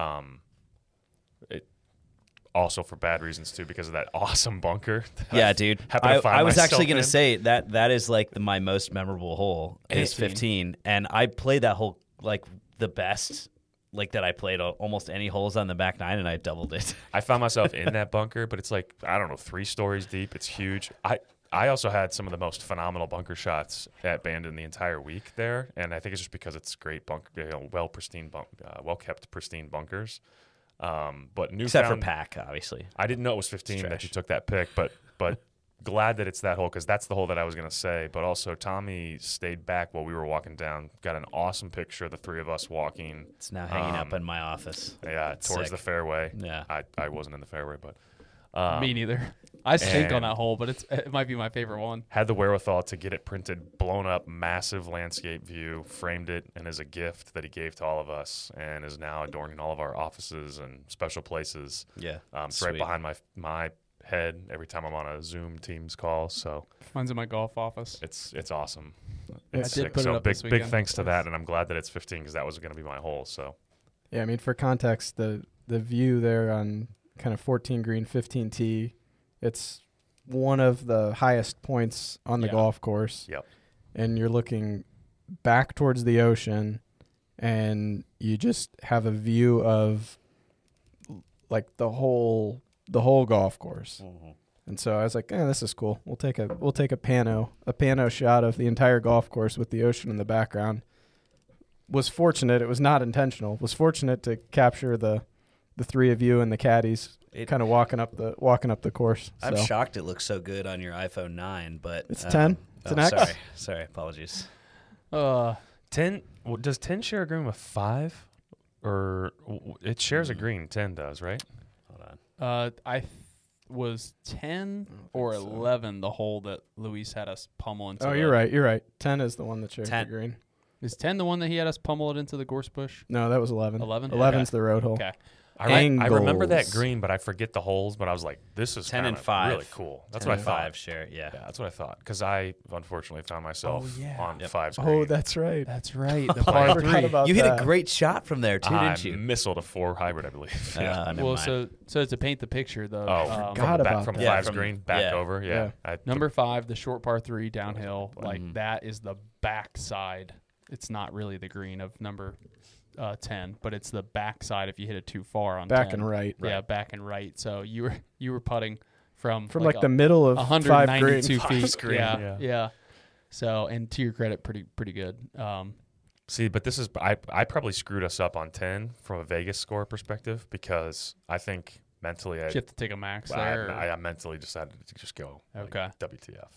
It also for bad reasons too, because of that awesome bunker. that Yeah, I dude. happened to find I was actually myself going in. to say that is like my most memorable hole is 15, and I played that hole like the best, like that I played almost any holes on the back nine, and I doubled it. I found myself in that bunker, but it's like, I don't know, 3 stories deep. It's huge. I also had some of the most phenomenal bunker shots at Bandon the entire week there, and I think it's just because it's great bunker, well kept pristine bunkers. But Newfound, Except for Pack, obviously. I didn't know it was 15 that trash. you took that pick, but glad that it's that hole because that's the hole that I was going to say. But also, Tommy stayed back while we were walking down. Got an awesome picture of the 3 of us walking. It's now hanging up in my office. Yeah, towards Sick. the fairway. Yeah. I wasn't in the fairway, but me neither. I stink on and- that hole, but it might be my favorite one. had the wherewithal to get it printed, blown up, massive landscape view, framed it, and as a gift that he gave to all of us, and is now adorning all of our offices and special places. Yeah. It's right Sweet. behind my head every time I'm on a Zoom Teams call. So Mine's in my golf office. it's awesome. I It's did sick. put it So up big this big weekend. thanks to that, and I'm glad that it's 15 because that was going to be my hole. So Yeah, I mean, for context, the view there on kind of 14 green, 15 tee, it's one of the highest points on the Yeah. golf course. Yep. And you're looking back towards the ocean, and you just have a view of like the whole golf course. Mhm. And so I was like, this is cool. We'll take a pano shot of the entire golf course with the ocean in the background. was fortunate. It was not intentional. Was fortunate to capture the three of you and the caddies kind of walking up the course. I'm So. shocked it looks so good on your iPhone 9, but It's 10. It's an X. Sorry, apologies. 10 does 10 share a green with 5, or it shares a green? 10 does, right? Hold on. Was 10 or 11 the hole that Luis had us pummel into? Oh, you're right. You're right. 10 is the one that shares the 10. green. Is 10 the one that he had us pummel it into the gorse bush? No, that was 11. 11? 11's the road hole. Okay. I remember that Angles. green, but I forget the holes. But I was like, this is 10 and kinda 5. really cool. That's 10 what I and thought. 5 share, yeah. Yeah, that's what I thought. Because I unfortunately found myself on Yep. 5's green. Oh, that's right. That's right. The I par forgot 3. about You hit that. a great shot from there too, I didn't you? missiled a 4 hybrid, I believe. Yeah. Never Well, mind. so to paint the picture, though, from forgot the back, about from that. Yeah, 5's from- green back yeah. over. Yeah. number 5, the short par 3 downhill, like Mhm. that is the backside. It's not really the green of number 10, but it's the backside if you hit it too far on Back 10. and right. Yeah, back and right. So you were putting from Like the middle of 5 green. 192 Five's feet. green, Yeah, yeah. So, and to your credit, pretty good. See, but this is I probably screwed us up on 10 from a Vegas score perspective because I think mentally You have to take a max there. or- I mentally decided to just go like, Okay. WTF.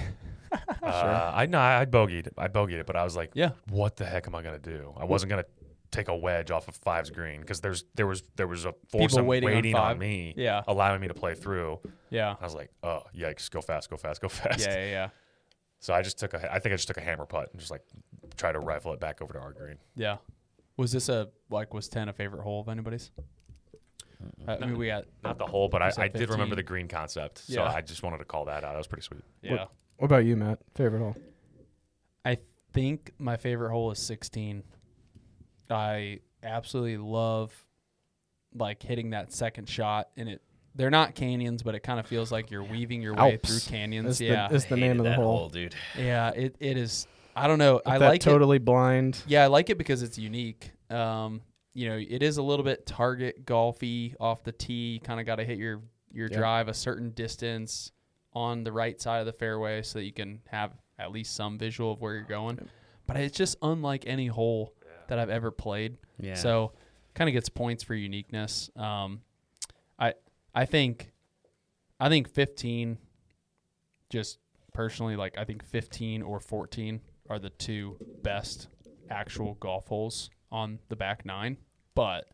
I bogeyed it, but I was like, Yeah. what the heck am I gonna do? I wasn't gonna take a wedge off of 5's green because there was a foursome waiting on waiting 5. on me, Yeah. allowing me to play through. Yeah. I was like, oh yikes, go fast. Yeah. So I think I just took a hammer putt and just like try to rifle it back over to our green. Yeah. Was 10 a favorite hole of anybody's? I mean, we got, Not the hole, but You said I did remember 15. the green concept. So Yeah. I just wanted to call that out. That was pretty sweet. yeah. What about you, Matt? Favorite hole? I think my favorite hole is 16. I absolutely love like hitting that second shot, and they're not canyons, but it kind of feels like you're weaving your way Alps through canyons. Is Yeah, the name Hated of the that hole. dude. yeah, it is. I don't know. I That like it. totally blind. Yeah, I like it because it's unique. It is a little bit target golfy off the tee. Kind of got to hit your drive a certain distance on the right side of the fairway so that you can have at least some visual of where you're going. But it's just unlike any hole that I've ever played. Yeah. So kind of gets points for uniqueness. I think 15. Just personally, like I think 15 or 14 are the two best actual golf holes on the back 9. But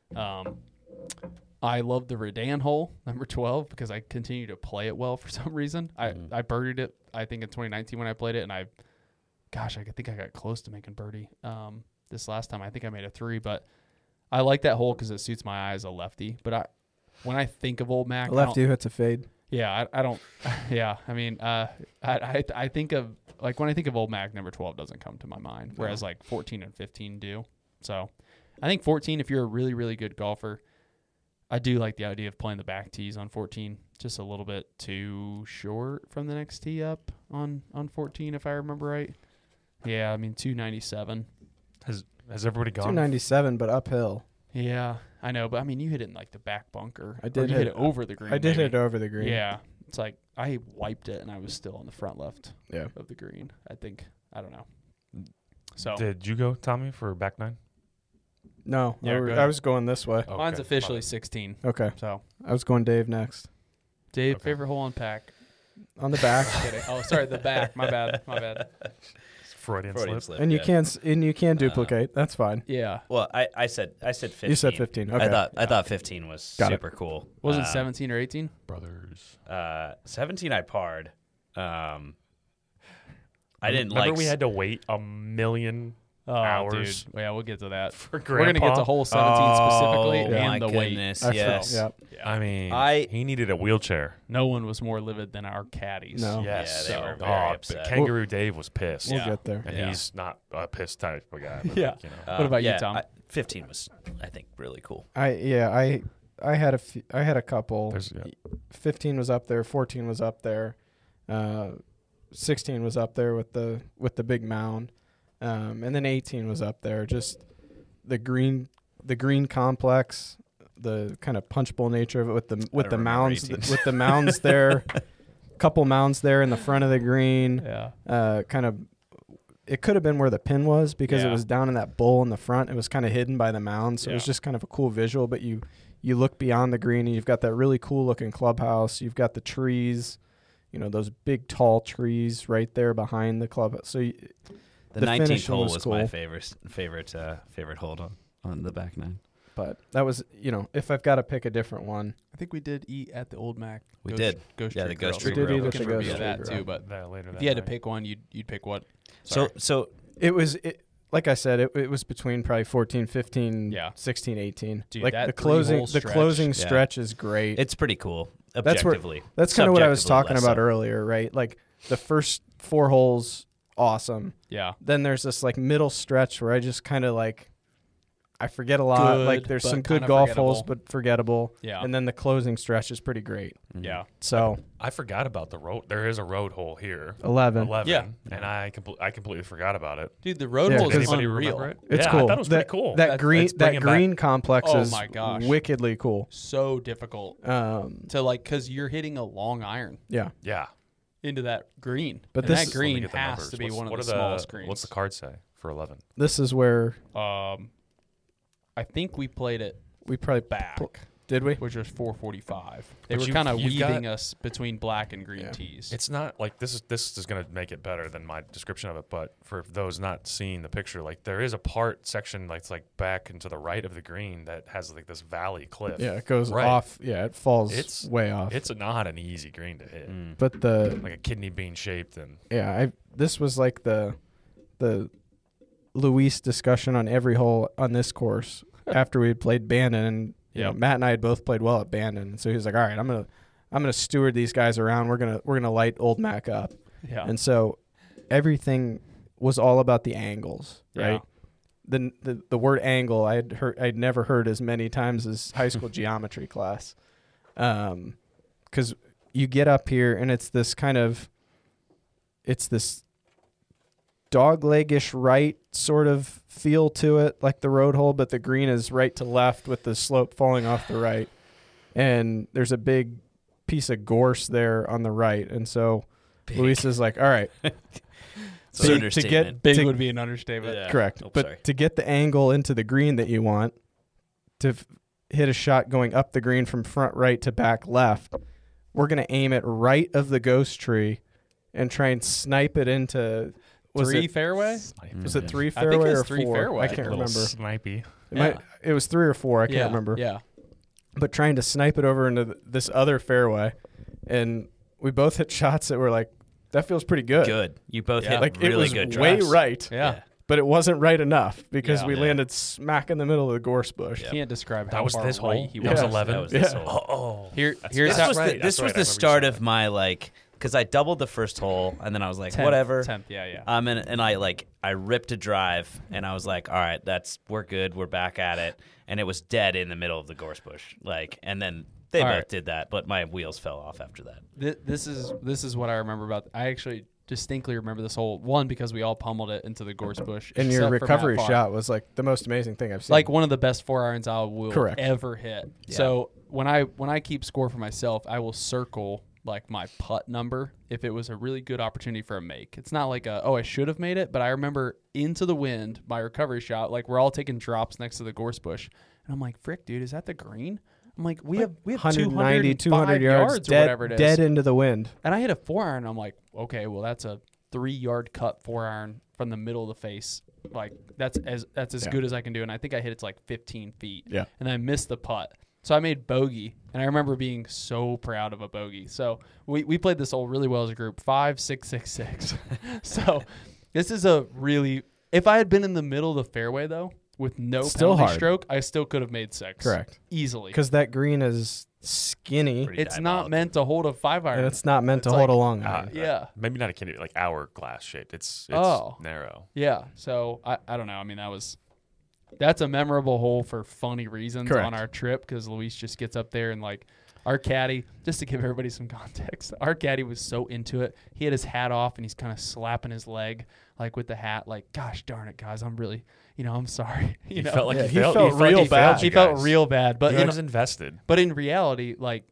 I love the Redan hole, number 12, because I continue to play it well for some reason. I birdied it, I think, in 2019 when I played it, and I think I got close to making birdie this last time. I think I made a 3, but I like that hole because it suits my eye as a lefty. But when I think of Old Mac, Lefty who hits a fade. yeah, I don't. Yeah, I mean, I think of like when I think of Old Mac, number 12 doesn't come to my mind, whereas like 14 and 15 do. So, I think 14, if you're a really really good golfer, I do like the idea of playing the back tees on 14. Just a little bit too short from the next tee up on 14, if I remember right. Yeah, I mean 297. Has everybody gone? 297, but uphill. Yeah, I know, but I mean you hit it in like the back bunker. I Or did you hit hit it over the green. I did maybe. hit over the green. Yeah, it's like I wiped it and I was still on the front left Yeah. of the green. I think I don't know. So Did you go, Tommy, for back 9? No, Yeah, go I ahead. was going this way. mine's Okay, officially my bad. 16. Okay. So I was going Dave next. Dave, Okay. favorite hole on pack. On the back. Kidding. Oh, sorry, the back. My bad. Freudian Freudian slip. slip, and you yeah. can duplicate. That's fine. Yeah, Well, I said 15. You said 15. Okay. I thought 15 was Got it. super cool. wasn't 17 or 18. Brothers. 17 I parred. I didn't Remember like. we had to wait a million Oh, hours dude. Yeah, we'll get to that. for We're gonna get to hole 17 specifically Oh, my and the weight. goodness, I yes. Yep. I mean, I- he needed a wheelchair. No one was more livid than our caddies. No. Yes. Yeah, they were So- very upset. Kangaroo Dave was pissed. We'll Yeah. get there. And Yeah. he's not a pissed type of guy. But Yeah. like, What about you, yeah, Tom? 15 was, I think, really cool. I had a couple. There's- yeah. 15 was up there. 14 was up there. 16 was up there with the big mound, and then 18 was up there. Just the green complex, the kind of punch bowl nature of it with the remember mounds 18. with the mounds there. Couple mounds there in the front of the green. Yeah. Kind of it could have been where the pin was because it Yeah. was down in that bowl in the front. It was kind of hidden by the mound, so it was Yeah. just kind of a cool visual. But you look beyond the green, and you've got that really cool looking clubhouse. You've got the trees, those big tall trees right there behind the clubhouse. So The The 19th finishing hole was was cool. my favorite hold on the back nine. but that was, if I've got to pick a different one, I think we did eat at the Old Mac. We did. Ghost Yeah, Tree the Ghost Grill. Tree So Grill. we We did can eat at the review Ghost that Tree too. Grill. But That later if that you had to night. pick one, you'd pick what? So Sorry. it was like I said, it was between probably 14, 15, Yeah. 16, 18. Dude, like that the three-hole closing stretch. stretch is great. it's pretty cool. That's where- Objectively, That's kind of what I was Subjectively talking less about so. earlier, right? Like the first 4 holes, awesome. Yeah. Then there's this like middle stretch where I just kind of like I forget a lot. Good, Like there's but some good kinda golf forgettable. holes, but forgettable. Yeah. And then the closing stretch is pretty great. Mhm. Yeah. So I forgot about the road. There is a road hole here. 11. 11. Yeah. And I completely forgot about it. Dude, the road Yeah, hole Does is Anybody unreal. remember it? It's yeah, cool. I thought it was pretty cool. That That's- green it's bringing green complex Oh is my gosh. wickedly cool. So difficult to like, because you're hitting a long iron Yeah. Yeah. into that green. But and this that is- Let me green get the has numbers. to be What's- one of what the are smallest greens. What's the card say for 11? This is where I think we played it we probably back, did we? which was 445. They But were you've- kind of you've weaving got- us between black and green Yeah. tees. It's not like this is going to make it better than my description of it, but for those not seeing the picture, like there is a section that's like back and to the right of the green that has like this valley cliff. Yeah, it goes Right. off. Yeah, it falls It's- way off. It's not an easy green to hit. Mm. But Like a kidney bean shaped and this was like the Luis discussion on every hole on this course after we had played Bandon, and Yep. Matt and I had both played well at Bandon, and so he was like, "All right, I'm gonna steward these guys around. We're gonna light Old Mac up." Yeah. And so everything was all about the angles, right? The word angle I'd never heard as many times as high school geometry class, because you get up here and it's this dog-leggish right sort of feel to it, like the road hole, but the green is right to left with the slope falling off the right, and there's a big piece of gorse there on the right, and so Big. Luis is like, all right. It's an to understatement. get Big to- would be an understatement. Yeah. correct, Oh, but sorry. to get the angle into the green that you want to hit a shot going up the green from front right to back left, we're going to aim it right of the ghost tree and try and snipe it into Three fairway? was it Yeah. 3 I think fairway it's or 3 4? fairway. I can't remember. Snipey. It was 3 or 4. I can't remember. Yeah. But trying to snipe it over into this other fairway, and we both hit shots that were like, that feels pretty good. Good. You both Yeah. hit Like really it was good way drives. right, Yeah. but it wasn't right enough because Yeah. we Yeah. landed smack in the middle of the gorse bush. Yeah. Can't describe how That was far this right hole. he That was. was 11. That was Yeah. this hole. Oh. Here's This how was right. the, That's this right. was I the remember you start saying of my because I doubled the first hole and then I was like, 10th, whatever. 10th, yeah. And I ripped a drive and I was like, all right, we're good, we're back at it, and it was dead in the middle of the gorse bush, and then they All both right. did that, but my wheels fell off after that. This is what I remember about. I actually distinctly remember this hole. One, because we all pummeled it into the gorse bush. And your except for recovery Matt Farr. shot was like the most amazing thing I've seen. Like one of the best 4-irons I will Correct. ever hit. Yeah. So when I keep score for myself, I will circle like my putt number if it was a really good opportunity for a make. It's not like I should have made it, but I remember into the wind my recovery shot. Like we're all taking drops next to the gorse bush, and I'm like, frick, dude, is that the green? I'm like, we have 190, 200 200 yards, or whatever it is. dead into the wind. And I hit a 4-iron. And I'm like, okay, well that's a 3-yard cut 4-iron from the middle of the face. Like that's as Yeah. good as I can do. And I think I hit it to like 15 feet. Yeah. And I missed the putt. So I made bogey, and I remember being so proud of a bogey. So we played this hole really well as a group, 5, 6, 6, 6. So this is a really. If I had been in the middle of the fairway though, with no Still penalty hard. stroke, I still could have made 6. Correct. Easily. Because that green is skinny, Pretty It's not diabolical. meant to hold a 5-iron. and it's not meant It's to hold like- a long iron. Yeah. Maybe not a kidney, like hourglass shaped. It's Oh. narrow. Yeah. So I don't know. I mean, that's a memorable hole for funny reasons Correct. on our trip because Luis just gets up there and like our caddy, just to give everybody some context, our caddy was so into it. He had his hat off and he's kind of slapping his leg like with the hat, like, gosh darn it, guys, I'm really, I'm sorry. He know? felt like Yeah, he he failed, felt he felt real he failed bad. you he felt guys. real bad, but He was invested. but in reality, like,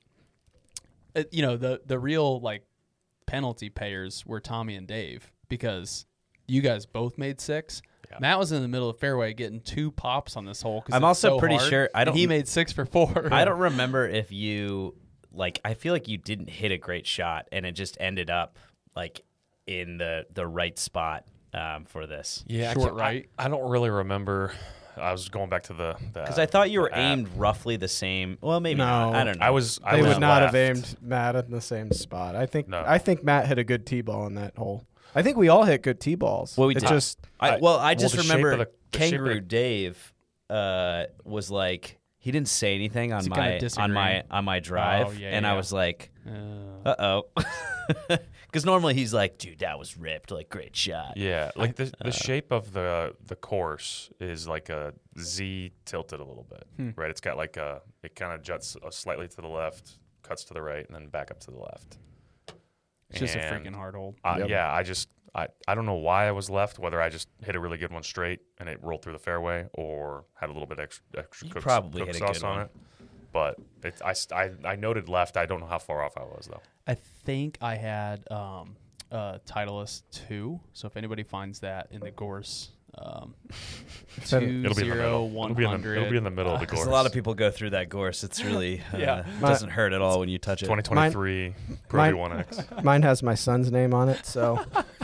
the real like penalty payers were Tommy and Dave because You guys both made 6. Yeah. Matt was in the middle of fairway getting 2 pops on this hole. 'Cause I'm it's also so pretty hard, sure and he made 6 for 4. I don't remember if you I feel like you didn't hit a great shot, and it just ended up like in the right spot for this. Yeah, Short right. I don't really remember. I was going back to the Because I thought you were the app. aimed roughly the same. Well, maybe No. not. I don't know. I was They would not have left. aimed Matt in the same spot. I think No. Matt hit a good tee ball in that hole. I think we all hit good tee balls. Well, we it did. just I just the shape remember of the shape of Kangaroo the- Dave was like he didn't say anything on Is he kinda my disagreeing? on my drive, Oh, yeah, and I yeah. was like, uh oh, because normally he's like, dude, that was ripped, like great shot. Yeah, like the shape of the course is like a Z tilted a little bit, right? It's got like it kind of juts slightly to the left, cuts to the right, and then back up to the left. It's just a And, freaking hard hole. Yep. Yeah, I don't know why I was left, whether I just hit a really good one straight and it rolled through the fairway or had a little bit extra You cook, probably cook hit a sauce good on one. it. But I noted left. I don't know how far off I was, though. I think I had Titleist 2. So if anybody finds that in the Gorse, It'll It'll be in the middle. 100. It'll be in the middle of the Because course. a lot of people go through that gorse. It's really Yeah. doesn't hurt at all when you touch it. 2023 Pro mine- V1X. mine has my son's name on it. So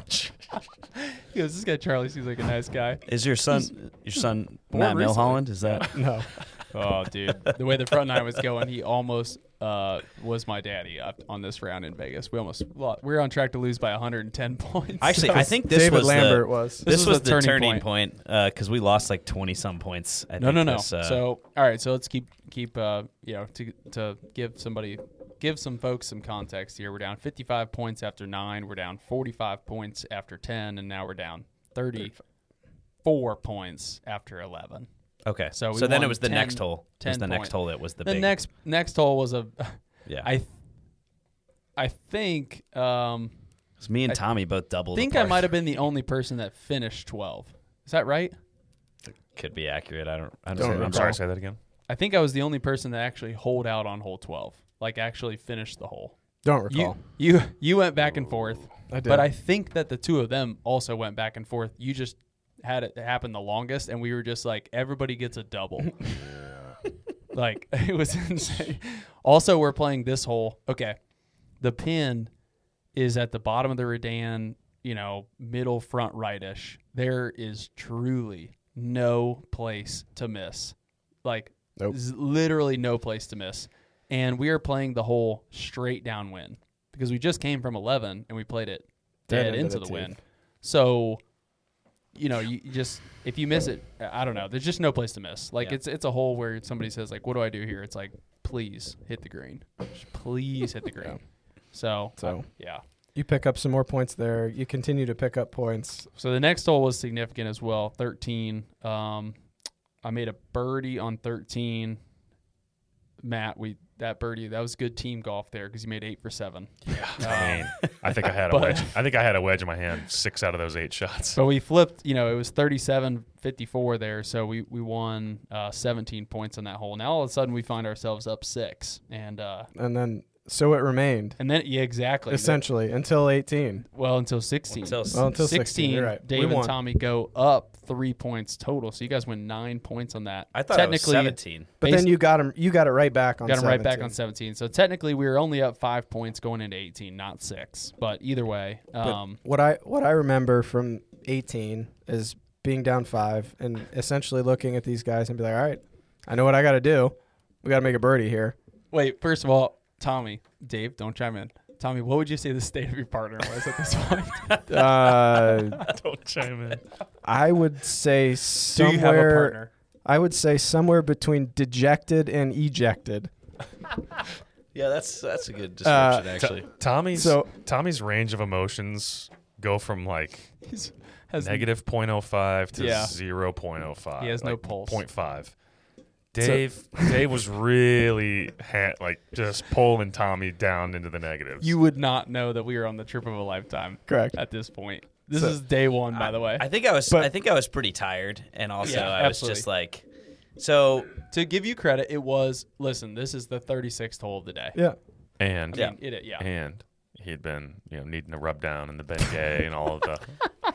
He goes, this guy Charlie seems like a nice guy. Is your son born Matt recently. Milholland? Is that? no, Oh, dude. The way the front nine was going, he almost was my daddy on this round in Vegas. We were on track to lose by 110 points. Actually, I think this David was Lambert was. This was the turning turning point because we lost like 20 some points. I No. think this, So, all right. So let's keep to give some folks some context here. We're down 55 points after 9. We're down 45 points after 10, and now we're down 34 points after 11. okay. So we then it won was the 10 next hole. It was 10 the next point. hole that was the The big. next hole was Yeah. I think It's me and Tommy both doubled. I might have been the only person that finished 12. Is that right? Could be accurate. I don't Don't remember. I'm sorry, say that again. I think I was the only person that actually holed out on hole 12, like actually finished the hole. Don't recall. You went back and forth, I did. but I think that the two of them also went back and forth. You just had it happen the longest, and we were just like, everybody gets a double. Like, it was insane. Also, we're playing this hole. Okay, the pin is at the bottom of the Redan, middle front rightish. There is truly no place to miss. Like, Nope. literally no place to miss. And we are playing the hole straight downwind because we just came from 11 and we played it dead into the wind. So, you just, if you miss it, I don't know. There's just no place to miss. Like, Yeah. it's a hole where somebody says, like, what do I do here? It's like, please hit the green. Just please hit the green. Yeah. So, So. yeah. You pick up some more points there. You continue to pick up points. So the next hole was significant as well. 13. I made a birdie on 13. Matt, that birdie, that was good team golf there because you made 8 for 7. I mean, I think I had a But- wedge. I think I had a wedge in my hand 6 out of those 8 shots. So we flipped, it was 37-54 there. So we won 17 points on that hole. Now all of a sudden we find ourselves up 6. And And then, so it remained, then, yeah, exactly. essentially, until 18. Well, until 16. Well, until 16, you're right. Dave We and won. Tommy go up 3 points total. So you guys win 9 points on that. I thought it was Technically, 17. But then you got it right back on got him 17. right back on 17. So technically, we were only up 5 points going into 18, not 6. But either way, What I remember from 18 is being down 5 and essentially looking at these guys and be like, all right, I know what I got to do. We got to make a birdie here. wait. First of all, Tommy, Dave, don't chime in. Tommy, what would you say the state of your partner was at this point? Don't chime in. I would say Do somewhere. you have a partner? I would say somewhere between dejected and ejected. Yeah, that's a good description actually. Tommy's range of emotions go from like Has negative 0.05 to Yeah. 0.05. He has no like pulse. 0.5. Dave was really just pulling Tommy down into the negatives. You would not know that we were on the trip of a lifetime. Correct. At this point, this So- is day one, by the way. I think I was. But- I think I was pretty tired, and also Yeah, I was absolutely. just like, so To give you credit, it was. Listen, this is the 36th hole of the day. Yeah. and I mean, yeah. and he'd been needing to rub down in the Bengay and all of the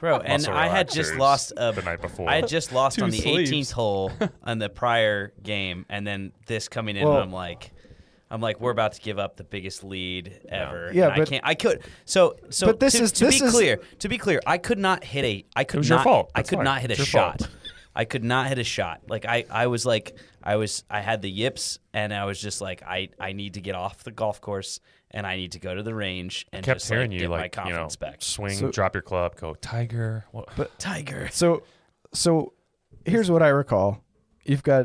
Bro, and muscle I had just relaxers lost the night before. I had just lost Two on the sleeves. 18th hole on the prior game, and then this coming in, Well- and I'm like, we're about to give up the biggest lead ever. Yeah, and but- I can't. I could. So But this to, is- to this be is- clear. To be clear, I could not hit a. I could was not. your fault. I That's could fine. not hit a It's your shot. fault. I could not hit a shot. Like I had the yips, and I was just like, I need to get off the golf course, and I need to go to the range and kept just hearing get you my like confidence back. swing, So- drop your club, go Tiger. What? Tiger. So here's what I recall. You've got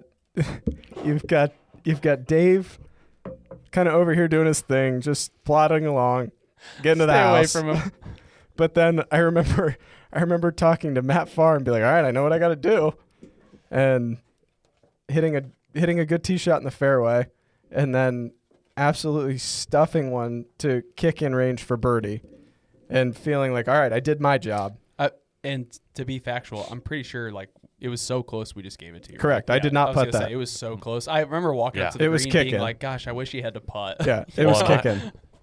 Dave kind of over here doing his thing, just plodding along, getting to the Stay away house. from him. But then I remember talking to Matt Farr and be like, all right, I know what I got to do, and hitting a good tee shot in the fairway, and then absolutely stuffing one to kick in range for birdie, and feeling like, all right, I did my job. And to be factual, I'm pretty sure like it was so close we just gave it to you. Correct. I did not was putt gonna say, that. it was so close. I remember walking up Yeah. to the It was green kicking. being like, gosh, I wish he had to putt. Yeah, it was Well, kicking.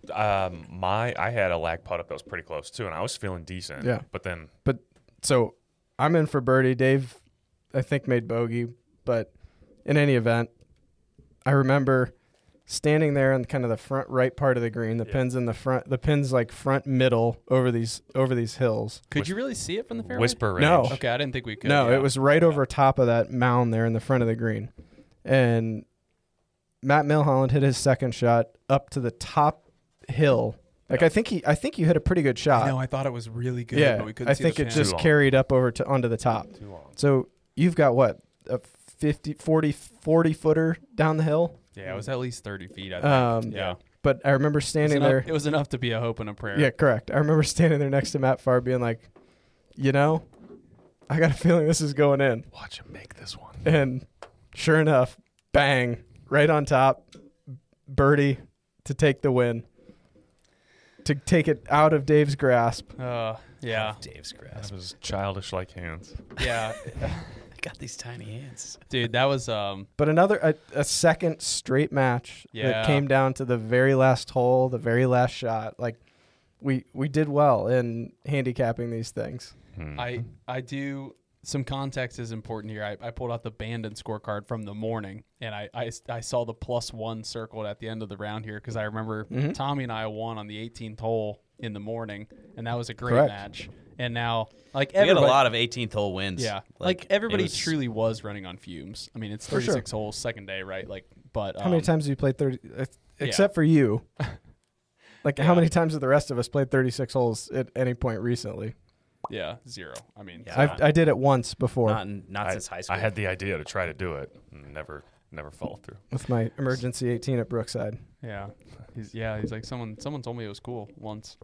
I had a lag putt up that was pretty close too, and I was feeling decent. Yeah. But then So I'm in for birdie. Dave, I think, made bogey. But in any event, I remember standing there in kind of the front right part of the green. The pins in the front. The pins like front middle over these hills. Could you really see it from the fairway? whisper range. No. Okay, I didn't think we could. No, yeah. it was right over top of that mound there in the front of the green. And Matt Milholland hit his second shot up to the top hill. Like I think you hit a pretty good shot. No, I thought it was really good, Yeah, but we couldn't I see think the it channel. just Too long. carried up over to onto the top. Too long. So you've got what, a 40 footer down the hill? Yeah, it was at least 30 feet. I think. Yeah. But I remember standing there. It was enough to be a hope and a prayer. Yeah, correct. I remember standing there next to Matt Farr being like, I got a feeling this is going in. Watch him make this one. And sure enough, bang, right on top, birdie to take the win. To take it out of Dave's grasp. Yeah. Dave's That grasp. was childish like hands. Yeah. I got these tiny hands. Dude, that was But a second straight match Yeah. that came down to the very last hole, the very last shot. Like we did well in handicapping these things. I do some context is important here. I pulled out the Bandon scorecard from the morning, and I saw the +1 circled at the end of the round here because I remember Tommy and I won on the 18th hole in the morning, and that was a great Correct. match. And now, like We had a everybody, lot of 18th hole wins. yeah, like everybody it was- truly was running on fumes. I mean, it's For sure. 36 holes, second day, right? Like, but How many times have you played 30? Except for you. Like how Yeah. many times have the rest of us played 36 holes at any point recently? Yeah, 0. I mean, Yeah. I did it once before Not since high school. I had the idea to try to do it. And never followed through. with my emergency 18 at Brookside. Yeah, he's like someone told me it was cool once.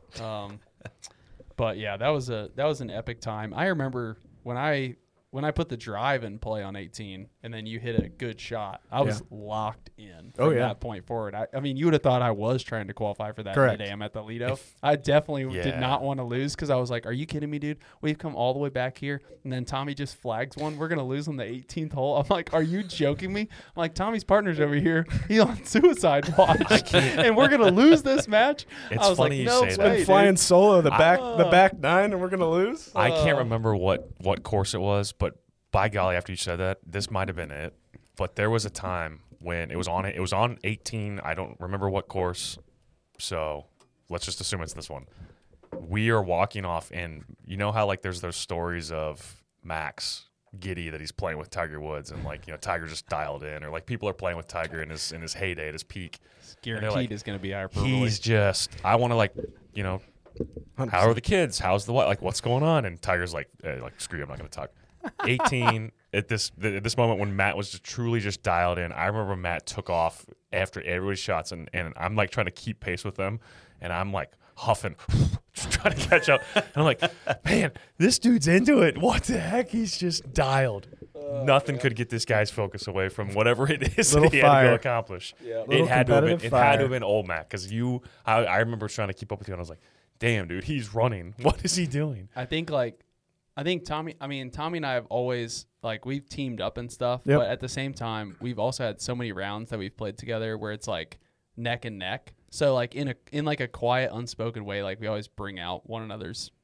But yeah, that was an epic time. I remember when I put the drive in play on 18, and then you hit a good shot. I was locked in from that point forward. I mean, you would have thought I was trying to qualify for that Correct. mid-am at the Lido. I definitely did Yeah. not want to lose because I was like, "Are you kidding me, dude? We've come all the way back here, and then Tommy just flags one. We're gonna lose on the 18th hole." I'm like, "Are you joking me?" I'm like, "Tommy's partner's over here. He's on suicide watch, and we're gonna lose this match." It's I was funny like, you "No say that. way, Been flying dude." solo the back 9 and we're going to lose? I can't remember what course it was, but by golly, after you said that, this might have been it. But there was a time when it was on 18. I don't remember what course, so let's just assume it's this one. We are walking off, and you know how like there's those stories of Max giddy that he's playing with Tiger Woods, and like Tiger just dialed in, or like people are playing with Tiger in his heyday, at his peak. Guaranteed like, is gonna be hyperbole. He's just I want to like 100%. how are the kids? How's the what? Like, what's going on? And Tiger's like screw you, I'm not going to talk. 18 at this moment when Matt was truly just dialed in. I remember Matt took off after everybody's shots, and I'm like trying to keep pace with them, and I'm like huffing, just trying to catch up. And I'm like, man, this dude's into it. What the heck? He's just dialed. Nothing could get this guy's focus away from whatever it is that Little he had to fire. go accomplish. Little It had to have competitive been fire. old Matt, because I remember trying to keep up with you, and I was like, damn, dude, he's running. What is he doing? I think Tommy and I have always like we've teamed up and stuff, Yep. but at the same time we've also had so many rounds that we've played together where it's like neck and neck. So like in like a quiet, unspoken way, like we always bring out one another's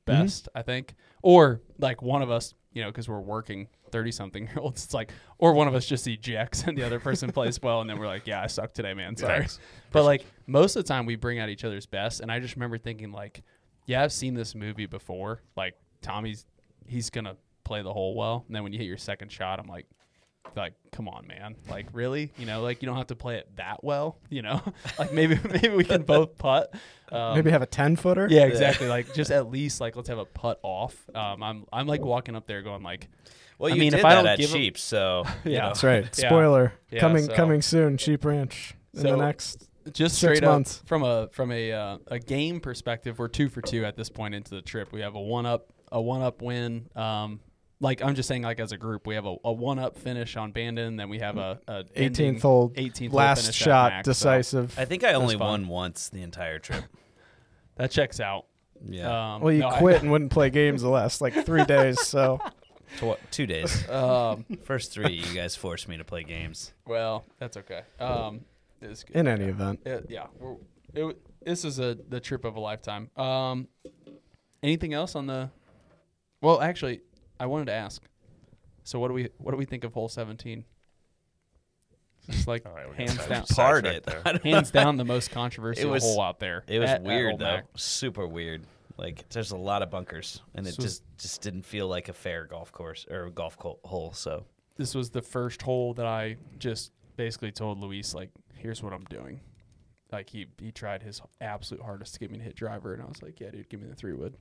best, I think. Or like one of us, because we're working 30-something-year-olds, it's like, or one of us just ejects and the other person plays well, and then we're like, yeah, I suck today, man. Sorry. Thanks. But like most of the time we bring out each other's best, and I just remember thinking like, yeah, I've seen this movie before. Like he's gonna play the hole well, and then when you hit your second shot, I'm like, come on, man. Like, really? Like you don't have to play it that well, like maybe we can both putt. Maybe have a 10-footer. Yeah, exactly. Like just at least like let's have a putt off. I'm like walking up there going like, Well, I you mean, did if I that don't at give 'em- Sheep, so Yeah. That's right. Yeah. Spoiler. Yeah, coming soon. Sheep Ranch in the So- next. just 6 straight up months. from a game perspective, we're 2 for 2 at this point into the trip. We have a one up win. Like I'm just saying, like as a group, we have a 1-up finish on Bandon, then we have a 18th hole, 18th last finish at shot, Mac, so decisive. I think I only fun. won once the entire trip. that checks out. Yeah, Well, you no, quit and wouldn't play games the last like 3 days. So 2 days. First 3, you guys forced me to play games. Well, that's okay. It's good. in any event, This is the trip of a lifetime. Anything else on the? Well, actually, I wanted to ask. So what do we think of hole 17? It's like All right, we hands got down, sidetracked Part it. there. hands down the most controversial It was- hole out there. It was at weird Old though, Mac. super weird. Like there's a lot of bunkers, and it So- just didn't feel like a fair golf course or hole. So This was the first hole that I just basically told Luis, like, here's what I'm doing. Like he tried his absolute hardest to get me to hit driver, and I was like, yeah, dude, give me the 3-wood.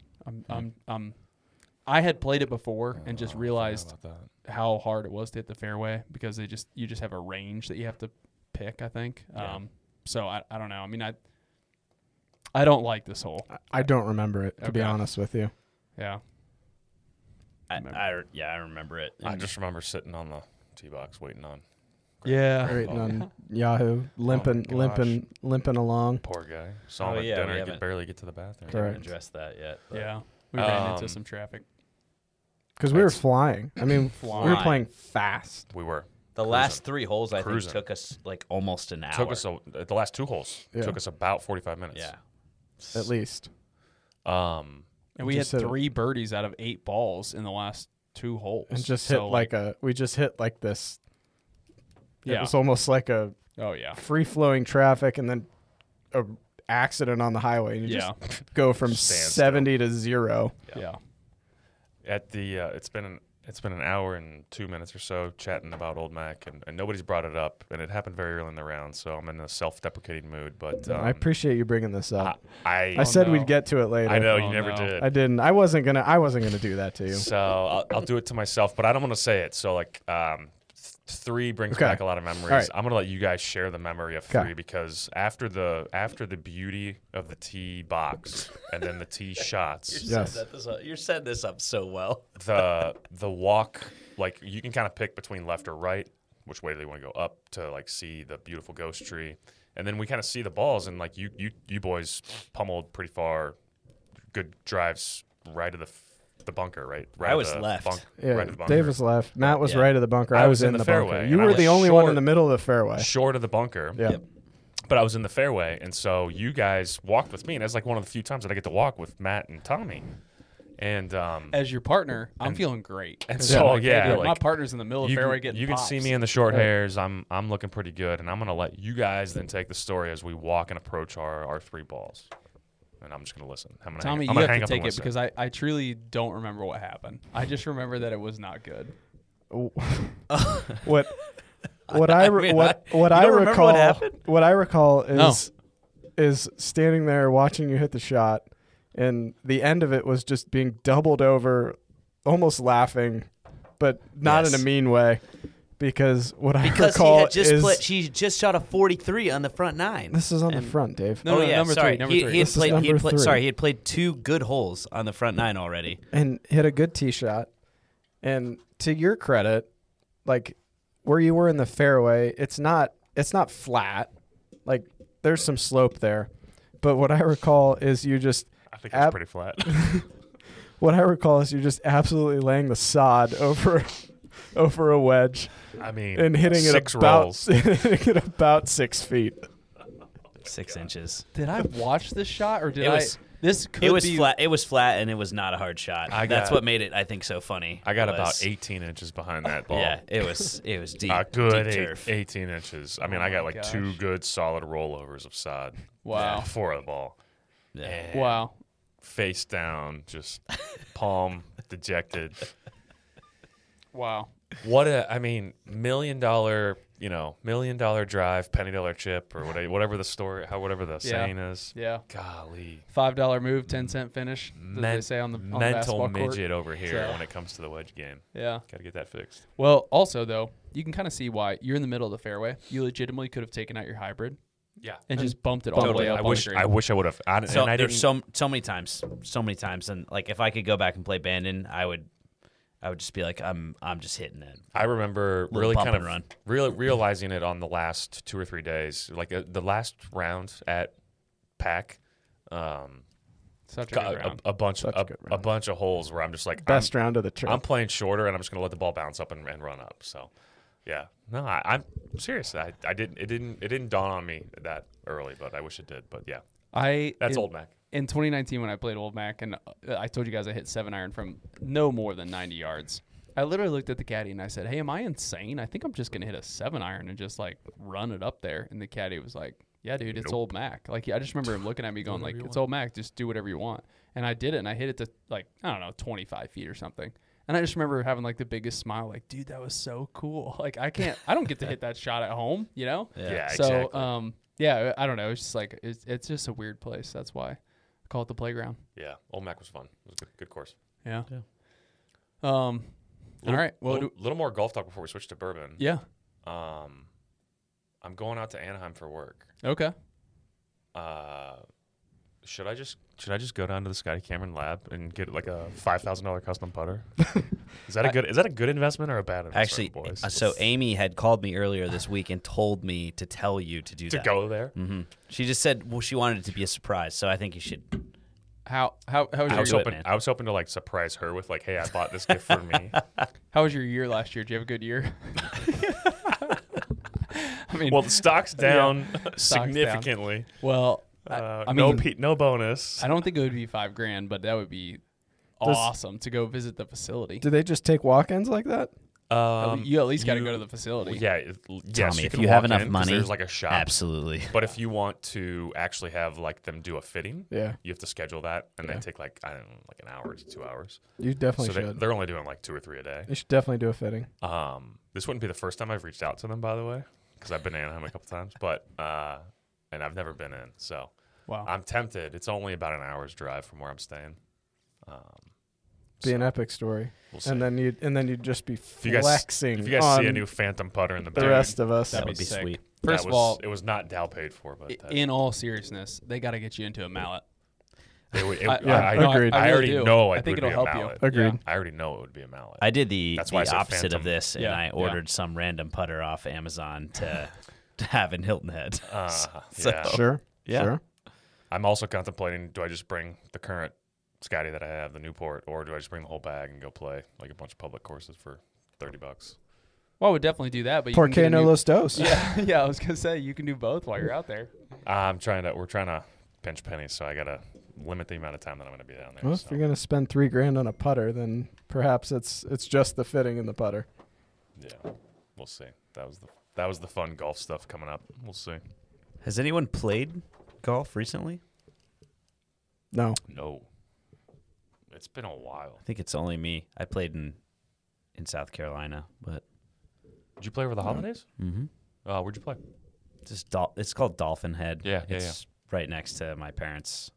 I had played it before and just realized about that. how hard it was to hit the fairway because you just have a range that you have to pick, I think. Yeah. So I don't know. I mean, I don't like this hole. I don't remember it, to be Okay. honest with you. Yeah. I remember it. I just remember sitting on the tee box waiting on Yeah. Waiting on Yahoo, limping along. poor guy. Saw Oh, him at yeah, we dinner. He haven't- could barely get to the bathroom. I haven't Correct. addressed that yet. but- Yeah. We ran into Um, some traffic. Because we were That's- flying. I mean, we were Flying. playing fast. We were. The last 3 holes I think Cruising. took us like almost an hour. Took us the last 2 holes Yeah. took us about 45 minutes. yeah. At least. And we had just hit it. 3 birdies out of 8 balls in the last 2 holes. And just So, we just hit like this. Yeah. It was almost like a Oh, yeah. free-flowing traffic and then a accident on the highway. And you Yeah. just go from Standstill. 70 to 0. Yeah. At the it's been an hour and 2 minutes or so chatting about Old Mac, and nobody's brought it up, and it happened very early in the round, so I'm in a self-deprecating mood. But I appreciate you bringing this up. I I said no. we'd get to it later. I know Oh, you never no. did. I didn't. I wasn't gonna do that to you. So I'll do it to myself, but I don't want to say it. So like 3 brings Okay. back a lot of memories. All right. I'm gonna let you guys share the memory of Okay. 3 because after the beauty of the tee box and then the tee shots, Yes. You're setting this up so well. the walk, like you can kind of pick between left or right, which way they want to go up to like see the beautiful ghost tree, and then we kind of see the balls, and like you boys pummeled pretty far, good drives right of the bunker, right? I of was the left. Yeah, right of the bunker. Dave was left. Matt was Yeah. right of the bunker. I was in the fairway, bunker. and You I were was the only one in short- the middle of the fairway. short of the bunker. Yeah. Yep. But I was in the fairway, and so you guys walked with me, and that's like one of the few times that I get to walk with Matt and Tommy. And As your partner, I'm feeling great. and 'Cause so, I'm like, hey, yeah, dude, like, my partner's in the middle of the you, fairway getting you can pops. see me in the short Right. hairs. I'm looking pretty good, and I'm gonna let you guys then take the story as we walk and approach our 3 balls. And I'm just gonna listen. I'm gonna Tommy, hang, I'm you gonna have hang to up and take it listen. because I truly don't remember what happened. I just remember that it was not good. What what I mean, what you I don't remember recall what happened? what I recall No. is standing there watching you hit the shot, and the end of it was just being doubled over, almost laughing, but not in Yes. a mean way, because what I Because recall she just shot a 43 on the front 9. this is on the and- front, Dave, No, no, number sorry. 3, number he, 3. He had This is played, number 3. sorry, he had played 2 good holes on the front 9 already. and hit a good tee shot. And to your credit, like where you were in the fairway, it's not flat. Like there's some slope there. But what I recall is you just I think it's pretty flat. absolutely laying the sod over a wedge I mean, and hitting 6 it about rolls. hitting it about 6 feet. 6 inches. Did I watch this shot or did It was- This could It was be flat. It was flat, and it was not a hard shot. That's got- what made it, I think, so funny. I got was- about 18 inches behind that ball. Yeah, it was deep. A good deep turf. 18 inches. I mean, Oh I got my like 2 gosh. good solid rollovers of sod. Wow. Before the ball. Yeah. And wow. Face down, just palm dejected. Wow. What I mean, $1 million, $1 million drive, penny dollar chip, or whatever the story, whatever the saying is. Yeah. Golly, $5 move, 10-cent finish. As they say on the mental basketball court. midget over here So- when it comes to the wedge game. Yeah. Got to get that fixed. Well, also though, you can kind of see why you're in the middle of the fairway. You legitimately could have taken out your hybrid Yeah, and just bumped it all the Totally. way up. I on wish the green. I wish I would have. And So I there's didn't. so many times, and like if I could go back and play Bandon, I would just be like, I'm just hitting it. I remember Little really bump kind and of run. realizing it on the last 2 or 3 days, like the last round at Pack. Such a Got good round. a bunch Such a good a round. bunch of holes where I'm just like Best round of the trip. I'm playing shorter and I'm just gonna let the ball bounce up and run up. So yeah, no, I'm serious. I didn't it didn't dawn on me that early, but I wish it did. But yeah, that's in, old Mac. In 2019 when I played Old Mac, and I told you guys I hit 7-iron from no more than 90 yards. I literally looked at the caddy and I said, "Hey, am I insane? I think I'm just gonna hit a 7-iron and just like run it up there." And the caddy was like, "Yeah, dude, it's Nope. Old Mac." Like I just remember him looking at me going, whatever "Like you it's want." Old Mac, just do whatever you want." And I did it, and I hit it to like I don't know 25 feet or something. And I just remember having like the biggest smile, like, "Dude, that was so cool." Like I don't get to hit that shot at home, you know? Yeah, So, exactly. yeah, I don't know. It's just like it's just a weird place. That's why I call it the playground. Yeah, old Mac was fun. It was a good course. Yeah. Yeah. All right. Well, little more golf talk before we switch to bourbon. yeah. I'm going out to Anaheim for work. Okay. Should I just go down to the Scotty Cameron lab and get like a $5,000 custom putter? Is that a good investment or a bad investment, Actually, boys? so Amy had called me earlier this week and told me to tell you to do to that. go there. hmm She just said, well, she wanted it to be a surprise, so I think you should. How was I your was do it, hoping man. I was hoping to like surprise her with like, hey, I bought this gift for me. how was your year last year? Did you have a good year? I mean, Well, the stock's down Stock's down. significantly. well, I no mean, no bonus. I don't think it would be $5,000, but that would be awesome to go visit the facility. Do they just take walk-ins like that? You at least got to go to the facility. Yeah, yes, Tommy, if can you have walk enough in 'cause money, there's like a shop. Absolutely. But if you want to actually have like them do a fitting, Yeah, you have to schedule that, and Yeah. they take like I don't know, like an hour to 2 hours. you definitely So should. they're only doing like 2 or 3 a day. You should definitely do a fitting. This wouldn't be the first time I've reached out to them, by the way, because I've been to Anaheim a couple times, but and I've never been in, so Wow. I'm tempted. It's only about an hour's drive from where I'm staying. Be an so epic story, we'll see. and then you'd just be you guys- flexing. If you guys on see a new Phantom putter in the the bag, rest of us. That That'd would be be sick. sweet. First of all, it was not Dow paid for, but in all seriousness, they got to get you into a mallet. it would, Yeah, agreed. I really already do. know I it think would it'll be help a you. mallet. Agreed. Yeah. I already know it would be a mallet. I did the That's why I said opposite Phantom. of this, and Yeah, I yeah. ordered some random putter off Amazon to have in Hilton Head. So- Yeah. Sure. Yeah. Sure. I'm also contemplating: do I just bring the current Scotty that I have, the Newport, or do I just bring the whole bag and go play like a bunch of public courses for $30? Well, I would definitely do that, but you Por can que get a no new- los dos? Yeah, yeah. I was gonna say you can do both while you're out there. We're trying to pinch pennies, so I gotta limit the amount of time that I'm gonna be down there. Well, if so. you're gonna spend $3,000 on a putter, then perhaps it's just the fitting in the putter. Yeah, we'll see. That was the fun golf stuff coming up. We'll see. Has anyone played golf recently? No. No, it's been a while. I think it's only me. I played in South Carolina, but Did you play over the holidays? Where'd you play? just it's called Dolphin Head. Yeah, yeah, it's right next to my parents,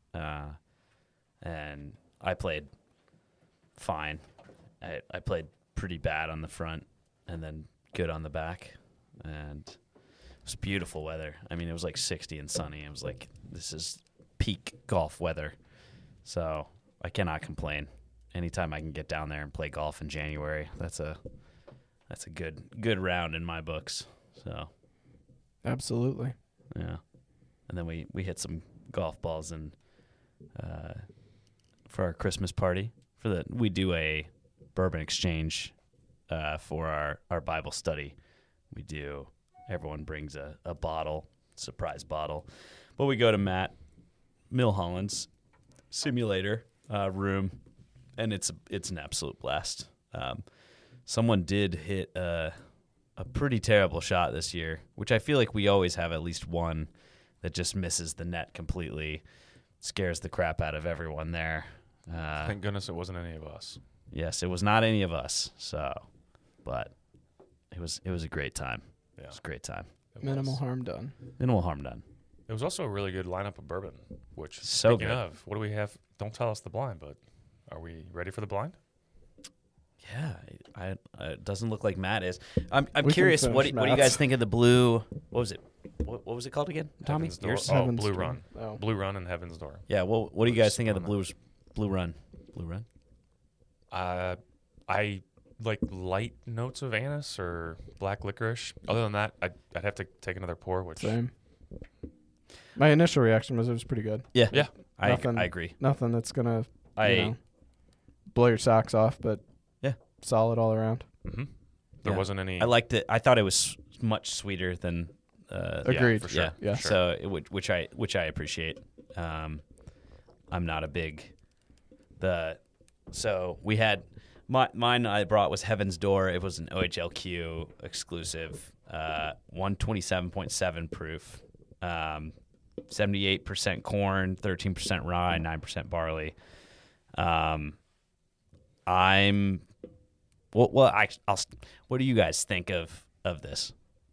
and I played fine. I played pretty bad on the front, and then good on the back, and it was beautiful weather. I mean, it was like 60 and sunny. It was like this is peak golf weather, so I cannot complain. Anytime I can get down there and play golf in January, that's a good round in my books. So. Absolutely. Yeah, and then we hit some golf balls and for our Christmas party we do a bourbon exchange for our Bible study. Everyone brings a bottle, surprise bottle, but we go to Matt Milholland's simulator room, and it's an absolute blast. Someone did hit a pretty terrible shot this year, which I feel like we always have at least one that just misses the net completely, scares the crap out of everyone there. Thank goodness it wasn't any of us. Yes, it was not any of us. So, but it was a great time. Yeah. It was a great time. It Minimal was. harm done. Minimal harm done. It was also a really good lineup of bourbon, which, So speaking good. of, what do we have? Don't tell us the blind, but are we ready for the blind? Yeah, it doesn't look like Matt is. I'm We can curious. What do finish you guys Matt's. think of the blue? What was it? What was it called again, Tommy? Heaven's Door. Yours? Oh, Heaven's Blue Door. Run. Oh. Blue Run and Heaven's Door. Yeah. Well, what do you guys Just think of the on Blue Run? Blue Run. I like light notes of anise or black licorice. Other than that, I'd have to take another pour, which Same. My initial reaction was it was pretty good. Yeah. Yeah. I Nothing- agree. Nothing that's gonna I you know, blow your socks off, but Yeah. solid all around. there Yeah. wasn't any. I liked it. I thought it was much sweeter than. Agreed. for sure. Yeah. Yeah. Sure. So which I appreciate. I'm not a big so we had mine I brought was Heaven's Door. It was an OHLQ exclusive, 127.7 proof, 78% corn, 13% rye, 9% barley. What do you guys think of this?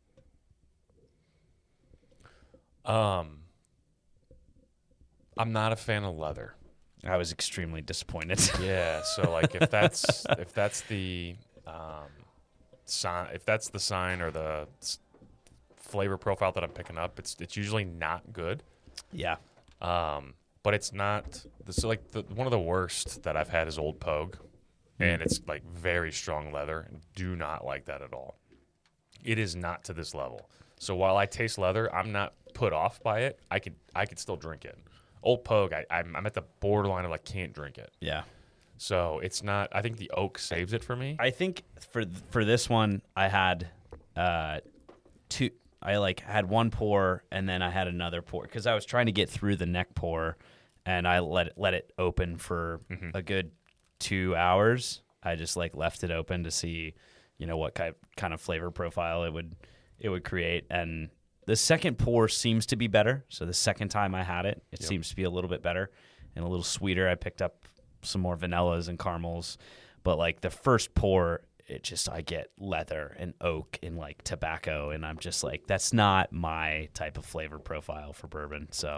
I'm not a fan of leather. I was extremely disappointed. Yeah, so like if that's the sign, if that's the sign or the flavor profile that I'm picking up, it's usually not good. Yeah. But it's not. This is like one of the worst that I've had is Old Pogue, and it's like very strong leather. And do not like that at all. It is not to this level. So while I taste leather, I'm not put off by it. I could still drink it. Old Pogue, I'm at the borderline of like can't drink it. Yeah. So it's not. I think the oak saves it for me. I think for this one, I had two. I like had one pour and then I had another pour because I was trying to get through the neck pour, and I let it open for a good 2 hours. I just like left it open to see, what kind of flavor profile it would create. And the second pour seems to be better. So the second time I had it, it seems to be a little bit better and a little sweeter. I picked up some more vanillas and caramels, but like the first pour, I get leather and oak and like tobacco, and I'm just like, that's not my type of flavor profile for bourbon. So,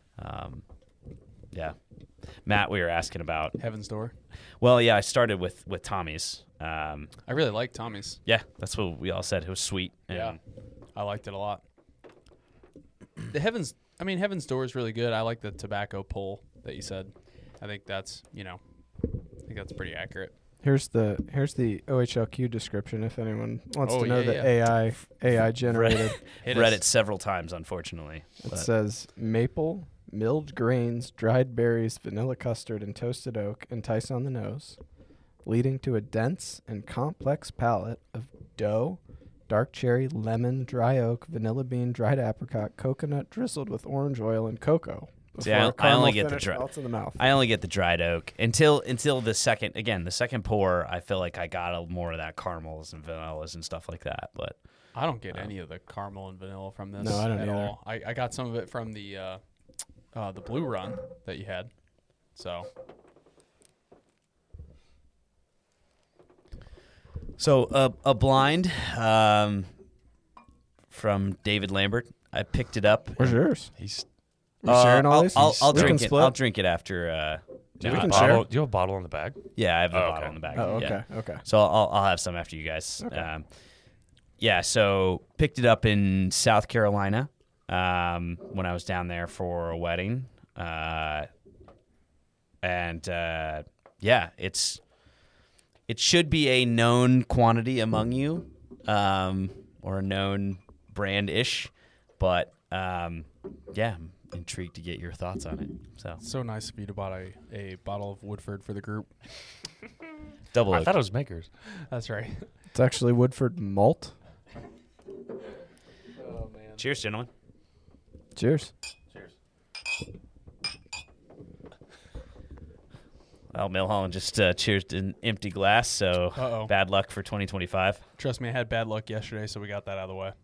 yeah. Matt, we were asking about. Heaven's Door. Well, yeah, I started with Tommy's. I really like Tommy's. Yeah, that's what we all said. It was sweet. And Yeah, I liked it a lot. The Heaven's Door is really good. I like the tobacco pull that you said. I think that's pretty accurate. Here's the OHLQ description if anyone wants Oh, to know yeah, the AI generated. read it several times, unfortunately. It but- says maple, milled grains, dried berries, vanilla custard, and toasted oak entice on the nose, leading to a dense and complex palate of dough, dark cherry, lemon, dry oak, vanilla bean, dried apricot, coconut drizzled with orange oil, and cocoa. See, before I a caramel only get the finish dry- melts in the mouth. I only get the dried oak until the second pour. I feel like I got more of that caramels and vanillas and stuff like that. But I don't get any of the caramel and vanilla from this. No, I don't at either. all. I got some of it from the Blue Run that you had. So a blind from David Lambert. I picked it up. Where's yours? He's. We sharing all I'll, these? I'll We drink can it. split? I'll drink it after. Do you, we have a can bottle, share. do you have a bottle in the bag? Yeah, I have a Oh, bottle okay. in the bag. Oh, Yeah. okay. So I'll have some after you guys. Okay. Yeah, so picked it up in South Carolina when I was down there for a wedding. Yeah, it should be a known quantity among you, or a known brand-ish, but yeah, I'm intrigued to get your thoughts on it. so nice of you to buy a bottle of Woodford for the group. Double I oak. thought it was Makers. That's right. It's actually Woodford malt. Oh man. Cheers, gentlemen. Cheers. Well, Milholland just cheersed an empty glass, so Uh-oh. bad luck for 2025. Trust me, I had bad luck yesterday, so we got that out of the way.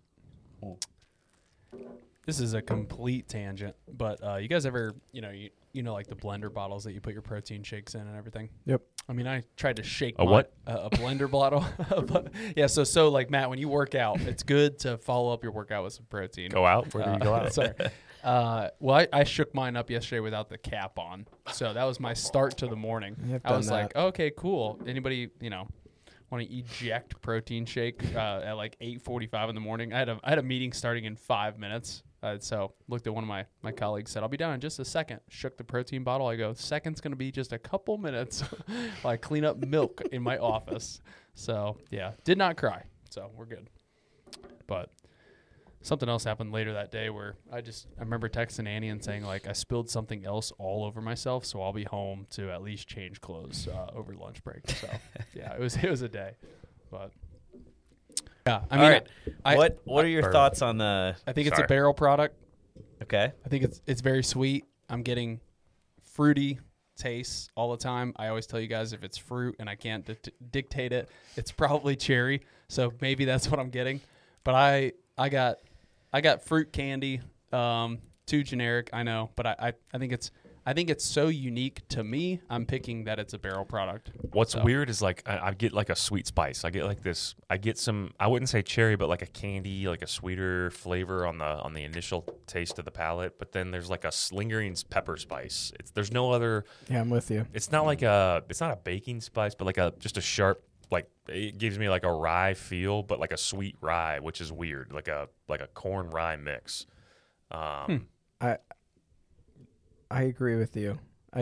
This is a complete tangent, but you guys ever, you know, like the blender bottles that you put your protein shakes in and everything? Yep. I mean, I tried to shake A what? a blender bottle. But, yeah, so like Matt, when you work out, it's good to follow up your workout with some protein. Go out? Where do you go out? Sorry. Well, I shook mine up yesterday without the cap on, so that was my start to the morning. I've I was done like, okay, cool. Anybody, want to eject protein shake at like 8:45 in the morning? I had a meeting starting in 5 minutes. So looked at one of my colleagues, said, I'll be down in just a second. Shook the protein bottle. I go, second's going to be just a couple minutes while I clean up milk in my office. So, yeah, did not cry. So we're good. But something else happened later that day where I remember texting Annie and saying, like, I spilled something else all over myself, so I'll be home to at least change clothes over lunch break. So, yeah, it was a day. But yeah, I mean, All right. What are your thoughts on the? I think it's Sorry. a barrel product. Okay. I think it's very sweet. I'm getting fruity tastes all the time. I always tell you guys if it's fruit and I can't dictate it, it's probably cherry. So maybe that's what I'm getting. But I got fruit candy. Too generic, I know, but I think it's so unique to me. I'm picking that it's a barrel product. What's weird is like I get like a sweet spice. I get like this. I get some. I wouldn't say cherry, but like a candy, like a sweeter flavor on the initial taste of the palate. But then there's like a lingering pepper spice. There's no other. Yeah, I'm with you. It's not like it's not a baking spice, but like just a sharp. Like it gives me like a rye feel, but like a sweet rye, which is weird. Like a corn rye mix. I agree with you.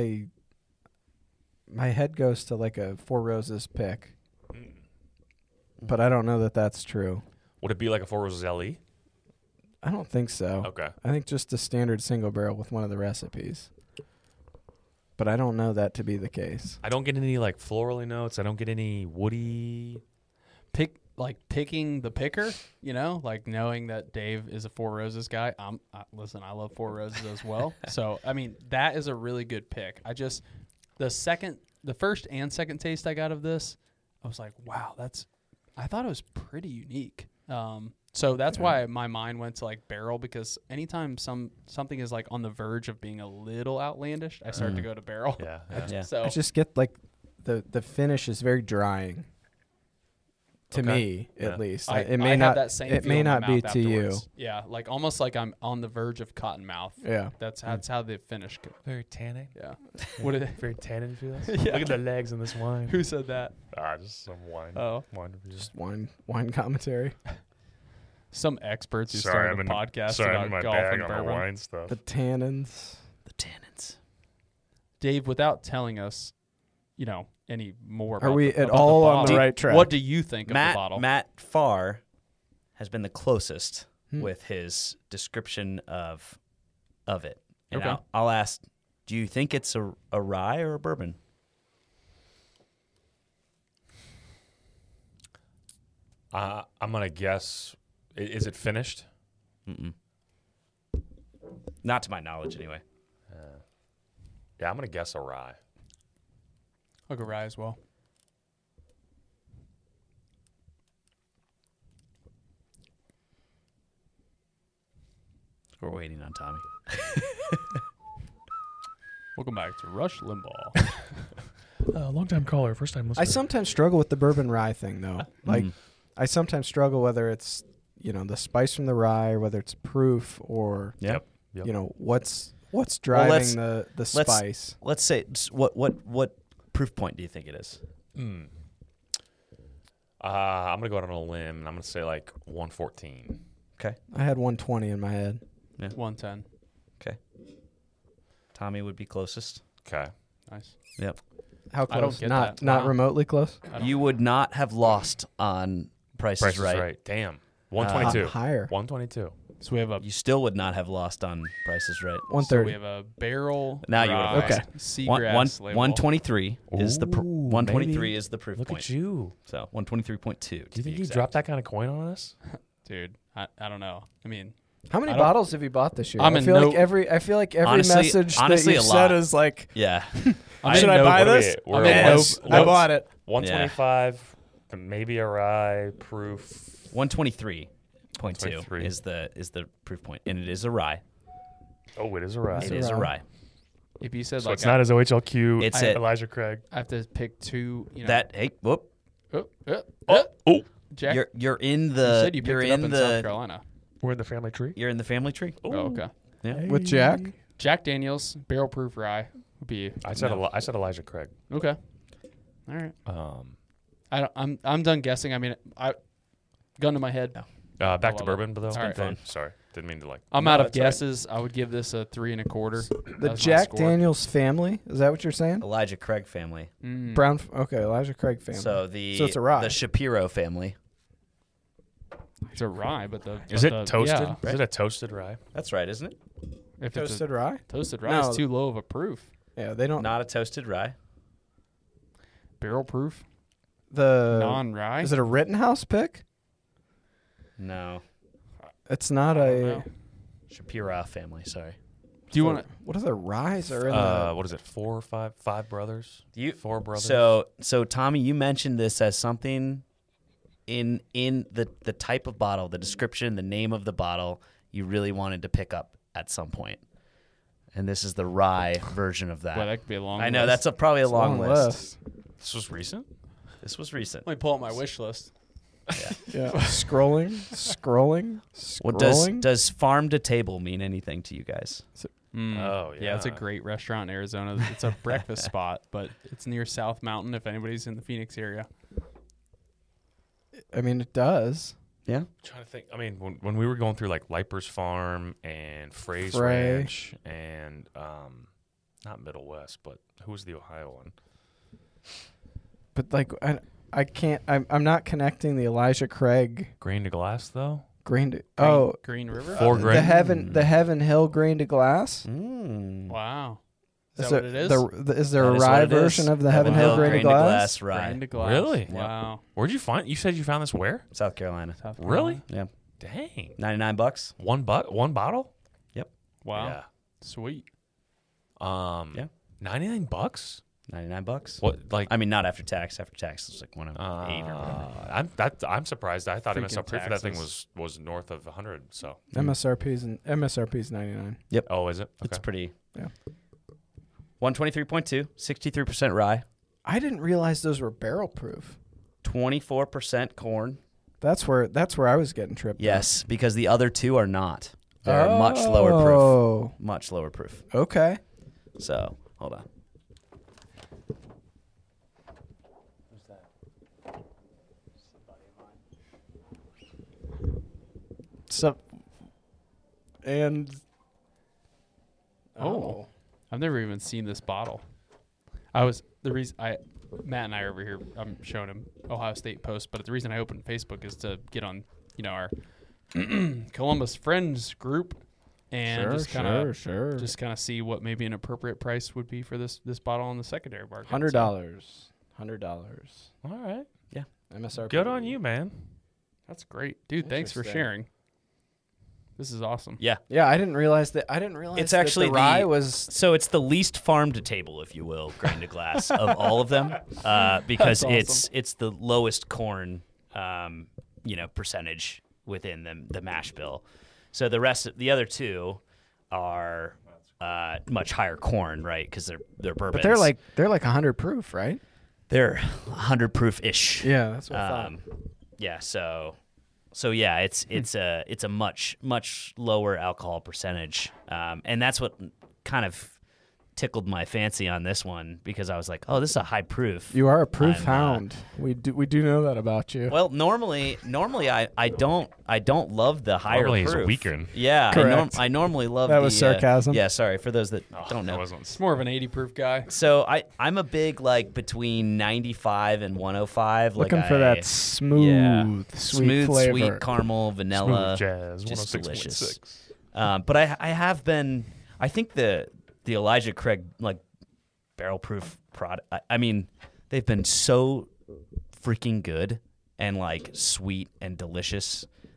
My head goes to like a Four Roses pick, but I don't know that that's true. Would it be like a Four Roses LE? I don't think so. Okay. I think just a standard single barrel with one of the recipes. But I don't know that to be the case. I don't get any like florally notes. I don't get any woody. Picking the picker, like knowing that Dave is a Four Roses guy. Listen, I love Four Roses as well. So, I mean, that is a really good pick. The first and second taste I got of this, I was like, wow, I thought it was pretty unique. So that's why my mind went to like barrel, because anytime something is like on the verge of being a little outlandish, I start to go to barrel. Yeah. So I just get like the finish is very drying. To Okay. me, Yeah. at least. I It may have not. that same It feel may in my not be mouth to you. afterwards. Yeah, like almost like I'm on the verge of cotton mouth. Yeah. That's how the finish. Very tannin. Yeah. What did Very tannin feels. Yeah. Look at the legs in this wine. Who said that? Just some wine. Oh, Wine review. Just wine commentary. some experts who Sorry, started I'm a in podcast sorry, I'm about in my golf bag and on the bourbon. wine stuff. The tannins. The tannins. Dave, without telling us, any more. About Are we the, at about all the on the bottle, right track? What do you think of the bottle? Matt Farr has been the closest Hmm. with his description of it. And Okay. I'll ask, do you think it's a rye or a bourbon? I'm gonna guess. Is it finished? Mm-mm. Not to my knowledge, anyway. Yeah, I'm gonna guess a rye. I'll go rye as well. We're waiting on Tommy. Welcome back to Rush Limbaugh. Long time caller, first time listener. I sometimes struggle with the bourbon rye thing, though. Like, I sometimes struggle whether it's the spice from the rye, or whether it's proof, or Yep. what's driving the let's- spice. Let's say what proof point do you think it is? I'm gonna go out on a limb, and I'm gonna say like 114. Okay. I had 120 in my head. 110. Okay. Tommy would be closest. Okay. Nice. Yep. How I don't close? get Not that. not Wow. remotely close. You would not have lost on Price Price is Right. is Damn. 122. Higher. 122. So we have a You still would not have lost on Price is Right. 130. So we have a barrel. Now you would've rye, lost. Okay. Seagrass label. 123 is the Ooh, 123 maybe. is the proof Look point. at you. So 123.2. Do you think you dropped that kind of coin on us? Dude, I don't know. I mean, How many I don't- bottles have you bought this year? I'm I in feel no- like every Honestly- message honestly, that a you said lot. is like, Yeah. I'm should in I no- buy what are this? we- we're Yes, at I bought it. 125, maybe a rye proof. 123.2 23. is the proof point, and it is a rye. Oh, it is a rye. It is a rye. If you said So like it's not as OHLQ. It's Elijah Craig. I have to pick two. You know, That hey, whoop. Oh, Jack. You're in you the said you picked you're it up in in South the Carolina. we're in the family tree. you're in the family tree. Oh, okay. Yeah. With Jack? Jack Daniels barrel proof rye would be. I said no. I said Elijah Craig. Okay. All right. Um, I'm done guessing. I mean, gun to my head. back to love it. bourbon, but though. All right. fun. Sorry, didn't mean to like. I'm No, out of that's all right. guesses. I would give this a 3 1/4. The Jack Daniels family? Is that what you're saying? Elijah Craig family. Brown. Okay, Elijah Craig family. So it's a rye. The Shapiro family. It's a rye, but the Is but it the- toasted? Yeah, Is it a toasted rye? That's right, isn't it? if Toasted it's rye? a toasted rye, No. it's too low of a proof. Yeah, they don't. Not a toasted rye. Barrel proof, The non-rye. is it a Rittenhouse pick? No. It's not I don't a. know. Shapiro family. Sorry. Do you want to? What are the ryes are in the? What is it? 4 or 5? 5 brothers. You 4 brothers. So Tommy, you mentioned this as something in the type of bottle, the description, the name of the bottle you really wanted to pick up at some point. And this is the rye version of that. Well, that could be a long. I know list. that's probably a It's a long list. this was recent. This was recent. Let me pull up my wish list. Yeah. scrolling. What does farm to table mean anything to you guys? Oh, yeah, it's a yeah. great restaurant in Arizona. It's a breakfast spot, but it's near South Mountain. If anybody's in the Phoenix area, I mean, it does. Yeah. I'm trying to think. I mean, when we were going through like Liper's Farm and Frey's Frey. Ranch and not Middle West, but who was the Ohio one? But like, I can't. I'm not connecting the Elijah Craig Grain to Glass though. grain to. Green River. Four grain. the Heaven Hill grain to glass. Wow, is Is that what it is? Is there a That is rye what it is. version of the Heaven Hill grain to glass? rye. Grain to glass. Really? Wow. Where'd you find? You said you found this where? South Carolina. South Really? Carolina. Yeah. Dang. $99. One bottle? Wow. Sweet. Yeah. $99? $99. What like? I mean, not after tax. After tax, it's like 108 or whatever. I'm surprised. I thought Freaking MSRP for that thing taxes. was north of 100. So. MSRP's 99. Oh, is it? Okay. It's pretty. Yeah. 123.2, 63% rye, I didn't realize those were barrel proof. 24% corn. That's where I was getting tripped. up. Yes, because the other two are not. They're much lower proof. Oh, Much lower proof. okay. So, hold on. So, and Oh. I've never even seen this bottle. Matt and I are over here. I'm showing him Ohio State post, but the reason I opened Facebook is to get on, our Columbus Friends group and just kind of see what maybe an appropriate price would be for this bottle on the secondary market. $100. So, $100. All right. MSRP. Good on you, man. that's great, dude. Thanks for Interesting. sharing. This is awesome. Yeah. Yeah, I didn't realize that. It's that actually the rye the- was. So it's the least farm to table, if you will, grain to glass of all of them, because That's it's the lowest corn, percentage within the mash bill. So the other two are much higher corn, right? Because they're bourbons. But they're like 100 proof, right? they're 100 proof ish. Yeah, that's what I thought. Yeah, so yeah, it's a much lower alcohol percentage, and that's what kind of tickled my fancy on this one because I was like, oh, this is a high proof. You are a proof I'm, hound. We do know that about you. Well, normally I don't love the higher Normally he's proof. a weaker. Yeah, Correct. I normally love That the, was sarcasm. yeah, sorry for those that don't know. It's more of an 80 proof guy. So I'm a big like between 95 and 105. Looking like for that smooth, sweet flavor. sweet caramel, vanilla, Smooth jazz. just 106.6. delicious. But I have been. I think the Elijah Craig like barrel proof product. I mean, they've been so freaking good and like sweet and delicious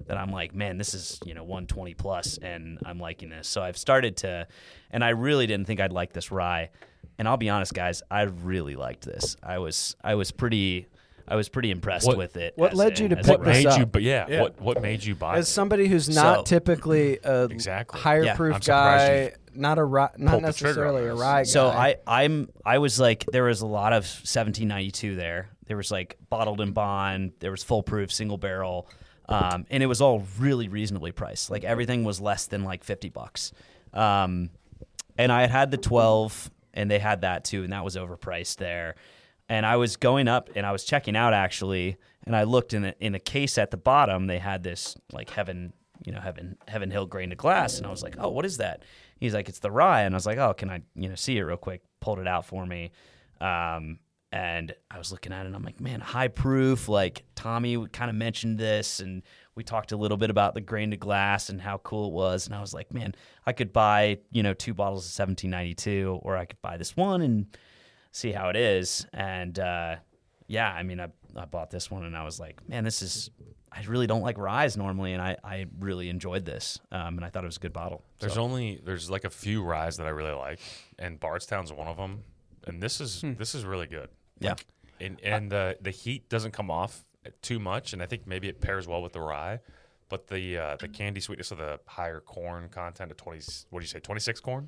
that I'm like, man, this is 120 plus, and I'm liking this. So I've started to, and I really didn't think I'd like this rye, and I'll be honest, guys, I really liked this. I was pretty impressed with it. What led you to as a pick What this rye. made you? up? But yeah, Yeah. what made you buy? As somebody who's not So- typically a Exactly. higher Yeah. proof I'm surprised guy, not pulled the trigger on necessarily a this. rye guy. So I was like, there was a lot of 1792 there. There was like bottled in bond. There was full proof single barrel, and it was all really reasonably priced. Like everything was less than like $50. And I had the 12, and they had that too, and that was overpriced there. And I was going up, and I was checking out actually, and I looked in a case at the bottom. They had this like Heaven Hill grain to glass, and I was like, oh, what is that? He's like, it's the rye, and I was like, oh, can I see it real quick? Pulled it out for me, and I was looking at it, and I'm like, man, high proof. Like Tommy kind of mentioned this, and we talked a little bit about the grain to glass and how cool it was, and I was like, man, I could buy 2 bottles of 1792, or I could buy this one and see how it is. And yeah, I mean, I bought this one, and I was like, man, I really don't like ryes normally, and I really enjoyed this, and I thought it was a good bottle. There's like a few ryes that I really like, and Bardstown's one of them. And this is really good. Yeah. And the heat doesn't come off too much, and I think maybe it pairs well with the rye. But the candy sweetness of the higher corn content of 26 corn?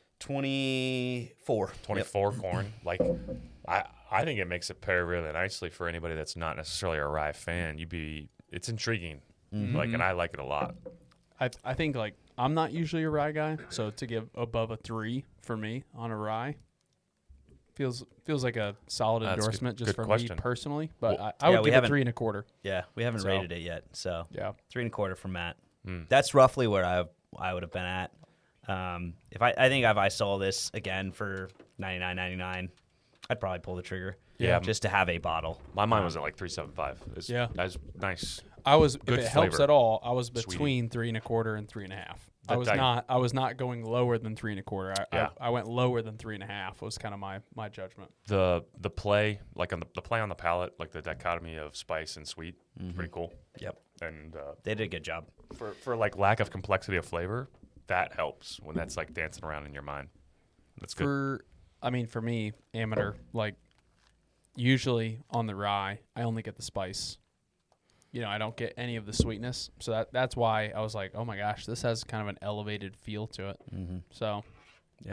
24. 24 corn. Like I think it makes it pair really nicely for anybody that's not necessarily a rye fan. It's intriguing. Like, and I like it a lot. I think like I'm not usually a rye guy, so to give above a 3 for me on a rye feels like a solid That's endorsement good just for question. me personally. But Well, I would we give it haven't- 3 1/4. Yeah, we haven't So- rated it yet, so Yeah. 3 1/4 from Matt. Mm. That's roughly where I would have been at. If I saw this again for $99.99, I'd probably pull the trigger. Yeah. just to have a bottle. My mind was at like 375. Yeah. That's nice. I was, if Good it helps flavor. at all, I was Sweetie. between 3 1/4 and 3 1/2. That I was not going lower than 3 1/4. Yeah. I went lower than 3 1/2 was kind of my judgment. The play, like on the play on the palate, like the dichotomy of spice and sweet, pretty cool. Yep, And they did a good job. for like lack of complexity of flavor, that helps when that's like dancing around in your mind. That's good. For me, amateur, like usually on the rye, I only get the spice. I don't get any of the sweetness. So that's why I was like, oh my gosh, this has kind of an elevated feel to it. Mm-hmm. So Yeah.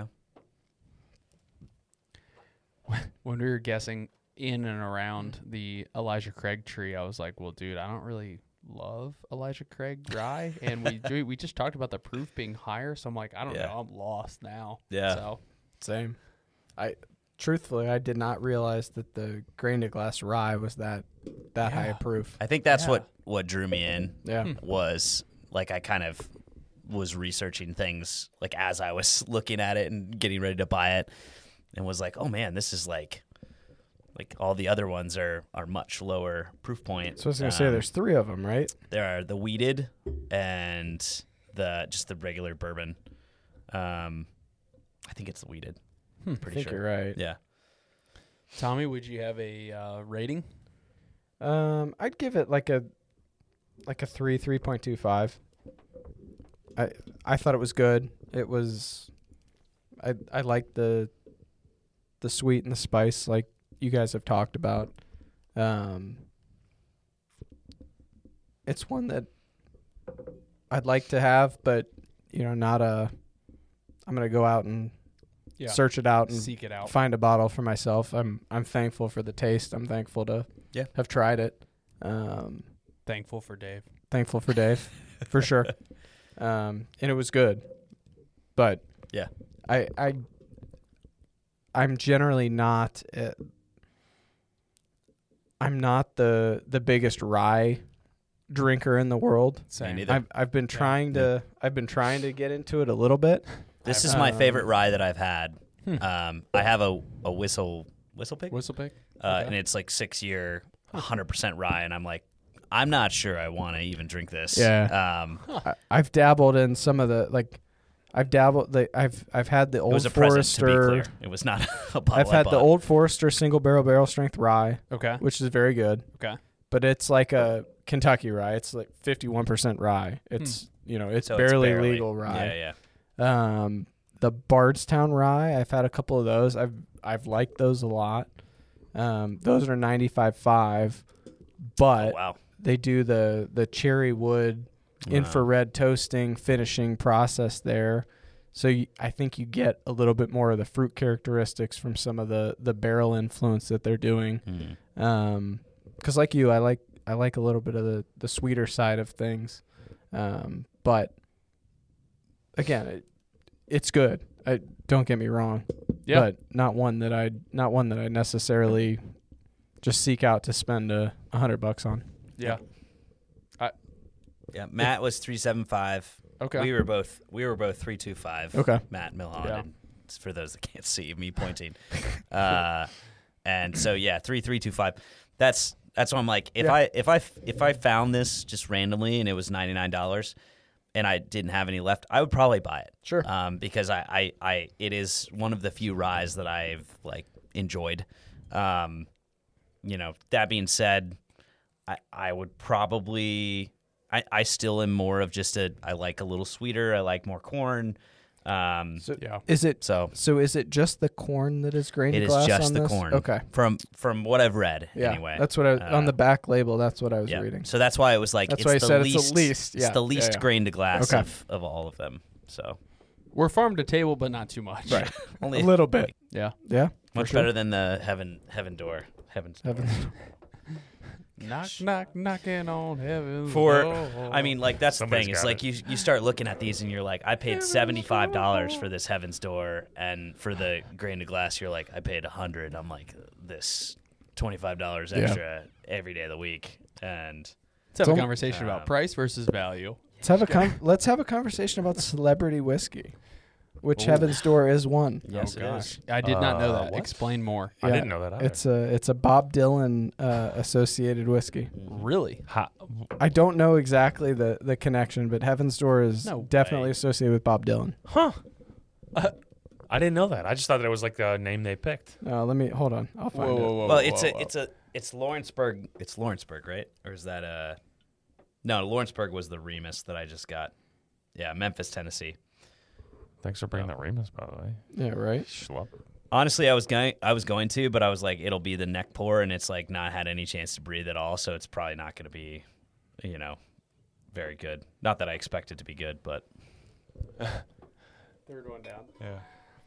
when we were guessing in and around the Elijah Craig tree, I was like, well, dude, I don't really love Elijah Craig rye. And we just talked about the proof being higher. So I'm like, I don't Yeah. know. I'm lost now. Yeah. So Same. Truthfully, I did not realize that the grain to glass rye was that high a proof. I think that's Yeah. what drew me in. Yeah. Was like I kind of was researching things like as I was looking at it and getting ready to buy it, and was like, oh man, this is like all the other ones are much lower proof point. So I was going to say there's 3 of them, right? There are the wheated and the regular bourbon. I think it's the wheated. I Pretty think sure. you're right. Yeah. Tommy, would you have a rating? I'd give it like a 3.25. I thought it was good. It was I liked the sweet and the spice like you guys have talked about. It's one that I'd like to have, but not I'm gonna go out and search it out and Seek it out. find a bottle for myself. I'm thankful for the taste. I'm thankful to have tried it. Thankful for Dave. Thankful for Dave, for sure. And it was good, but Yeah. I'm generally not. I'm not the biggest rye drinker in the world. Same. neither. I've been trying to get into it a little bit. This is my Um, favorite rye that I've had. I have a whistle pig, Whistle pick? and it's like 6-year, 100% rye, and I'm like, I'm not sure I want to even drink this. Yeah. I've dabbled in some of the I've had the It Old was a present, to be Forester. clear. It was not a bottle. I've I had the bought. Old Forester single barrel strength rye, Okay. which is very good. Okay. but it's like a Kentucky rye. It's like 51% rye. It's it's So barely legal rye. Yeah, yeah. The Bardstown rye, I've had a couple of those. I've liked those a lot. Those are 95.5, but Oh, wow. they do the cherry wood infrared toasting finishing process there. So I think you get a little bit more of the fruit characteristics from some of the barrel influence that they're doing. Mm. 'Cause like you, I like a little bit of the sweeter side of things. But again, it's good. Don't get me wrong. Yeah. But not one that I necessarily just seek out to spend $100 on. Yeah. Yeah, Matt was 375. Okay. We were both 325. Okay. Matt Milholland. Yeah. And for those that can't see me pointing. And so 325. That's what I'm like. If I found this just randomly and it was $99 and I didn't have any left, I would probably buy it. Sure. Because it is one of the few ryes that I've like enjoyed. That being said, I would probably I still am more of just I like a little sweeter. I like more corn. So Yeah. is it So is it just the corn that is grained it is glass just on the this? corn. Okay. From what I've read, Yeah. anyway. That's what on the back label. That's what I was Yeah. reading. So that's why it was like That's it's why I the said least, it's the least. It's Yeah. the least Yeah. grain to glass Okay. of all of them. So We're farm to table, but not too much. Right. only A little bit. Yeah. Yeah. much sure. better than the heaven door. Heaven's door. Knock, knocking on heaven's For door. I mean, like that's Somebody's the thing. It's got like you start looking at these and you're like, I paid $75 for this Heaven's Door, and for the grain to glass, you're like, I paid $100. I'm like, this $25 extra every day of the week, and let's have a Some- conversation about price versus value. Let's have a conversation about celebrity whiskey, which Ooh. Heaven's Door is one. yes, oh it gosh, is. I did not know that. what? Explain more. I Yeah, didn't know that either. It's a Bob Dylan associated whiskey. Really? I don't know exactly the connection, but Heaven's Door is No definitely way. associated with Bob Dylan. Huh. I didn't know that. I just thought that it was like the name they picked. Let me hold on. I'll find it. Well, it's Lawrenceburg. It's Lawrenceburg, right? Or is that No, Lawrenceburg was the Remus that I just got. Yeah, Memphis, Tennessee. Thanks for bringing that Remus, by the way. Yeah, right. Schlup. Honestly, I was going to, but I was like, it'll be the neck pour, and it's like not had any chance to breathe at all, so it's probably not going to be, very good. Not that I expect it to be good, but Third one down. Yeah.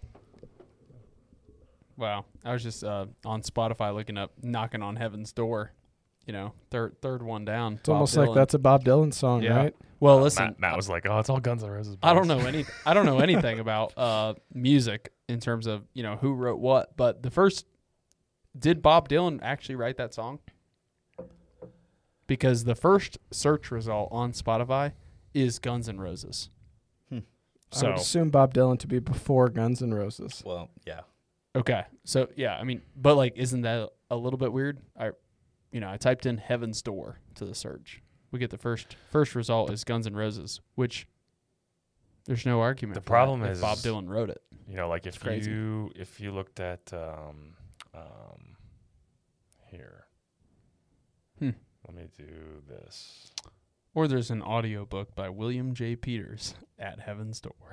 Wow. I was just on Spotify looking up "Knocking on Heaven's Door." Third one down. It's almost like that's a Bob Dylan song, Yeah. right? Well, listen, Matt was like, "Oh, it's all Guns N' Roses." I don't know anything about music in terms of who wrote what. But did Bob Dylan actually write that song? Because the first search result on Spotify is Guns N' Roses. I So would assume Bob Dylan to be before Guns N' Roses. well, yeah. okay, so yeah, I mean, but like, isn't that a little bit weird? I typed in Heaven's Door to the search. We get the first result is Guns N' Roses, which there's no argument. The for problem that if is- Bob Dylan wrote it. Like if crazy. you looked at here. Let me do this. Or there's an audio book by William J. Peters at Heaven's Door.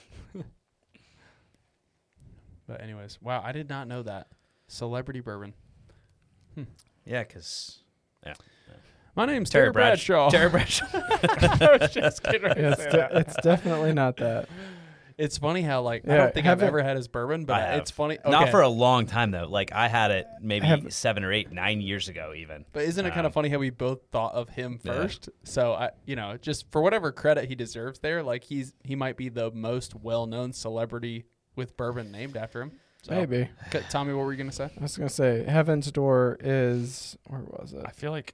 But anyways, wow, I did not know that. Celebrity bourbon. Yeah, because My name's Terry Bradshaw. Terry Bradshaw. I was just getting ready Yeah, to say that. it's definitely not that. It's funny how I Yeah, don't think I've haven't- ever had his bourbon, but I have. it's funny. Not okay. for a long time, though. Like, I had it maybe Have- 7 or 8, 9 years ago, even. But isn't it kind of funny how we both thought of him Yeah. first? So just for whatever credit he deserves there, like he might be the most well-known celebrity with bourbon named after him. So, Maybe. Tommy, what were you gonna say? I was gonna say Heaven's Door is where was it? I feel like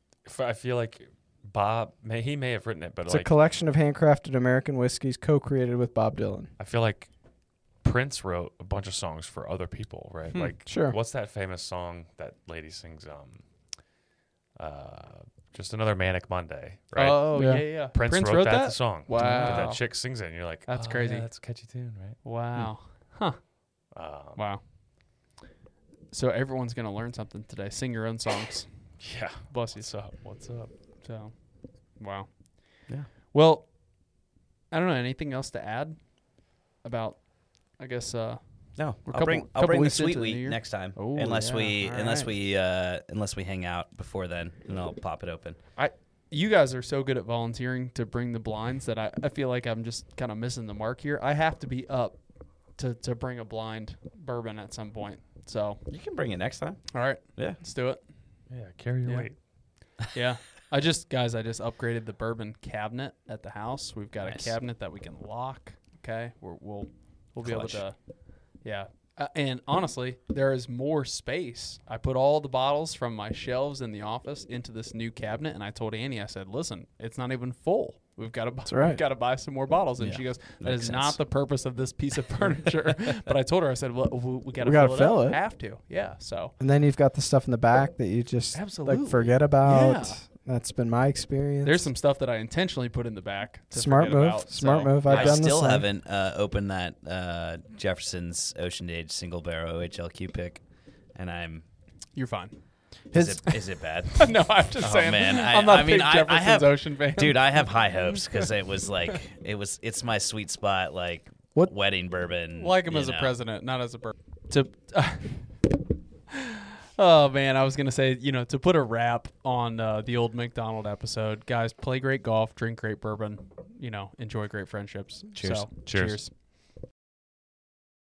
Bob he may have written it, but It's a like collection of handcrafted American whiskeys co-created with Bob Dylan. I feel like Prince wrote a bunch of songs for other people, right? Like, Sure. what's that famous song that lady sings? Just Another Manic Monday, right? Oh Yeah. yeah. Prince wrote that the song. Wow. But that chick sings it, and you're like, That's oh, crazy. Yeah, that's a catchy tune, right? Wow. Wow. So everyone's gonna learn something today. Sing your own songs. Yeah. Bless you. What's up? So, wow. Yeah. Well, I don't know. Anything else to add about? I guess. No, We're I'll couple- bring couple the weeks sweet into the wheat new year. next time. Oh, unless yeah. All unless we hang out before then, and I'll pop it open. You guys are so good at volunteering to bring the blinds that I feel like I'm just kind of missing the mark here. I have to be up to bring a blind bourbon at some point. So, You can bring it next time. all right, Yeah. let's do it. Yeah. Carry your Yeah. weight. Yeah. I just upgraded the bourbon cabinet at the house. We've got Nice. a cabinet that we can lock. Okay. We'll be able Clutch. to, yeah. And honestly, there is more space. I put all the bottles from my shelves in the office into this new cabinet, and I told Annie, I said, "Listen, it's not even full. We've got to right. we've got to buy some more bottles." And Yeah. she goes, "That Makes is sense. not the purpose of this piece of furniture." But I told her, I said, "Well, we got to We gotta fill fill it. it. Have to, yeah." So And then you've got the stuff in the back that you just Absolutely. like forget about. Yeah. That's been my experience. there's some stuff that I intentionally put in the back. To Smart forget move. about, Smart so- move. I've I done the still same. haven't opened that Jefferson's Ocean Age single barrel OHLQ pick, and I'm. You're fine. Is it bad? No, I'm just Oh, saying. man. I'm not I a mean, big I Jefferson's have- Ocean fan. Dude, I have high hopes because it was like it's my sweet spot, like What- wedding bourbon. like him you as a know. president, not as a Oh man, I was gonna say, to put a wrap on the old McDonald episode, guys, play great golf, drink great bourbon, enjoy great friendships. Cheers. So, Cheers.